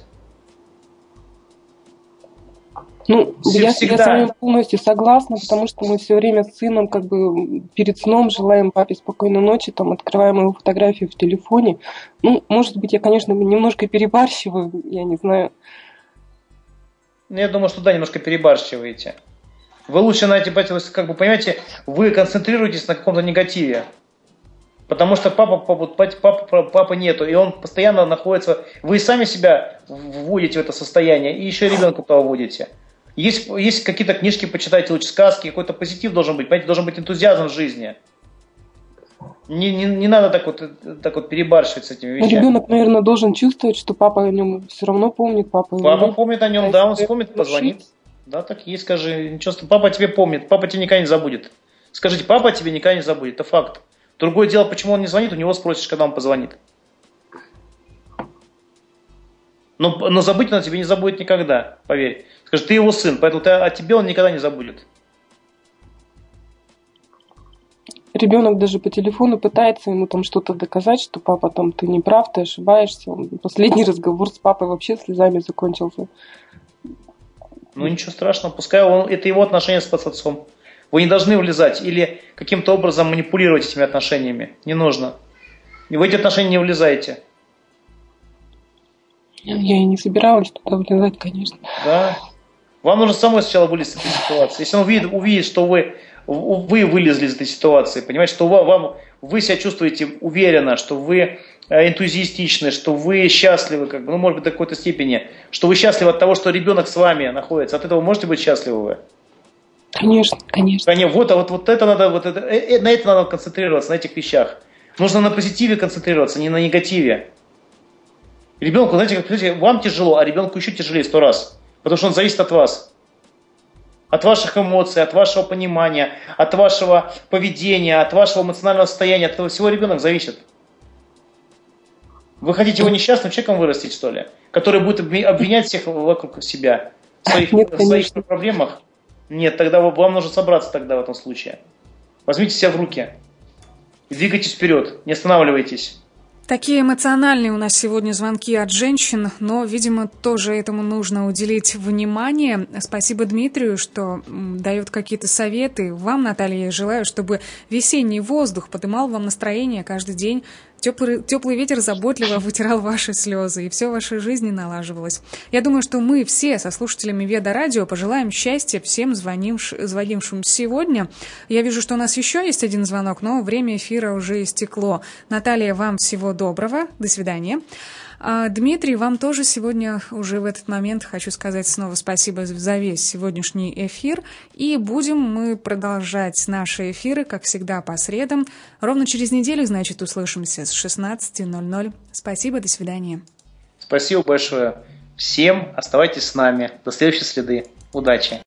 Ну, я, я с вами полностью согласна, потому что мы все время с сыном как бы перед сном желаем папе спокойной ночи, там открываем его фотографию в телефоне. Ну, может быть, я, конечно, немножко перебарщиваю, я не знаю. Ну, я думаю, что да, немножко перебарщиваете. Вы лучше на эти, как бы, понимаете, вы концентрируетесь на каком-то негативе. Потому что папа, папа, папа, папа нету, и он постоянно находится... Вы сами себя вводите в это состояние, и еще ребенка туда вводите. Есть, есть какие-то книжки, почитайте лучше, сказки, какой-то позитив должен быть, понимаете, должен быть энтузиазм в жизни. Не, не, не надо так вот, так вот перебарщивать с этими вещами. Ребенок, наверное, должен чувствовать, что папа о нем все равно помнит. Папа, папа помнит о нем, да, он вспомнит, позвонит. Да, так есть, скажи, ничего, папа тебе помнит, папа тебя никогда не забудет. Скажите, папа тебе никогда не забудет, это факт. Другое дело, почему он не звонит, у него спросишь, когда он позвонит. Но, но забыть он тебе не забудет никогда, поверь. Скажи, ты его сын, поэтому ты, о тебе он никогда не забудет. Ребенок даже по телефону пытается ему там что-то доказать, что папа там ты не прав, ты ошибаешься. Последний разговор с папой вообще слезами закончился. Ну ничего страшного, пускай он, это его отношения с отцом. Вы не должны влезать или каким-то образом манипулировать этими отношениями. Не нужно. И в эти отношения не влезайте. Я и не собиралась туда влезать, конечно. Да. Вам нужно самой сначала вылезти из этой ситуации. Если он увидит, увидит, что вы, вы вылезли из этой ситуации, понимаете, что вам, вы себя чувствуете уверенно, что вы энтузиастичны, что вы счастливы, как бы, ну, может быть, до какой-то степени, что вы счастливы от того, что ребенок с вами находится. От этого можете быть счастливы вы? Конечно, конечно. Конечно, вот, а вот, вот это надо, вот это, э, на это надо концентрироваться, на этих вещах. Нужно на позитиве концентрироваться, не на негативе. Ребенку, знаете, как, знаете, вам тяжело, а ребенку еще тяжелее сто раз. Потому что он зависит от вас. От ваших эмоций, от вашего понимания, от вашего поведения, от вашего эмоционального состояния. От этого всего ребенок зависит. Вы хотите его несчастным человеком вырастить, что ли? Который будет обвинять всех вокруг себя в своих, Нет, в своих проблемах? Нет, тогда вам нужно собраться тогда в этом случае. Возьмите себя в руки. И двигайтесь вперед, не останавливайтесь. Такие эмоциональные у нас сегодня звонки от женщин, но, видимо, тоже этому нужно уделить внимание. Спасибо Дмитрию, что дает какие-то советы. Вам, Наталья, я желаю, чтобы весенний воздух поднимал вам настроение каждый день. Теплый, теплый ветер заботливо вытирал ваши слезы, и все в вашей жизни налаживалось. Я думаю, что мы все со слушателями Веда Радио пожелаем счастья всем звонивш, звонившим сегодня. Я вижу, что у нас еще есть один звонок, но время эфира уже истекло. Наталья, вам всего доброго. До свидания. А, Дмитрий, вам тоже сегодня уже в этот момент хочу сказать снова спасибо за весь сегодняшний эфир. И будем мы продолжать наши эфиры, как всегда, по средам. Ровно через неделю, значит, услышимся с шестнадцати ноль-ноль. Спасибо, до свидания. Спасибо большое всем. Оставайтесь с нами. До следующей среды. Удачи.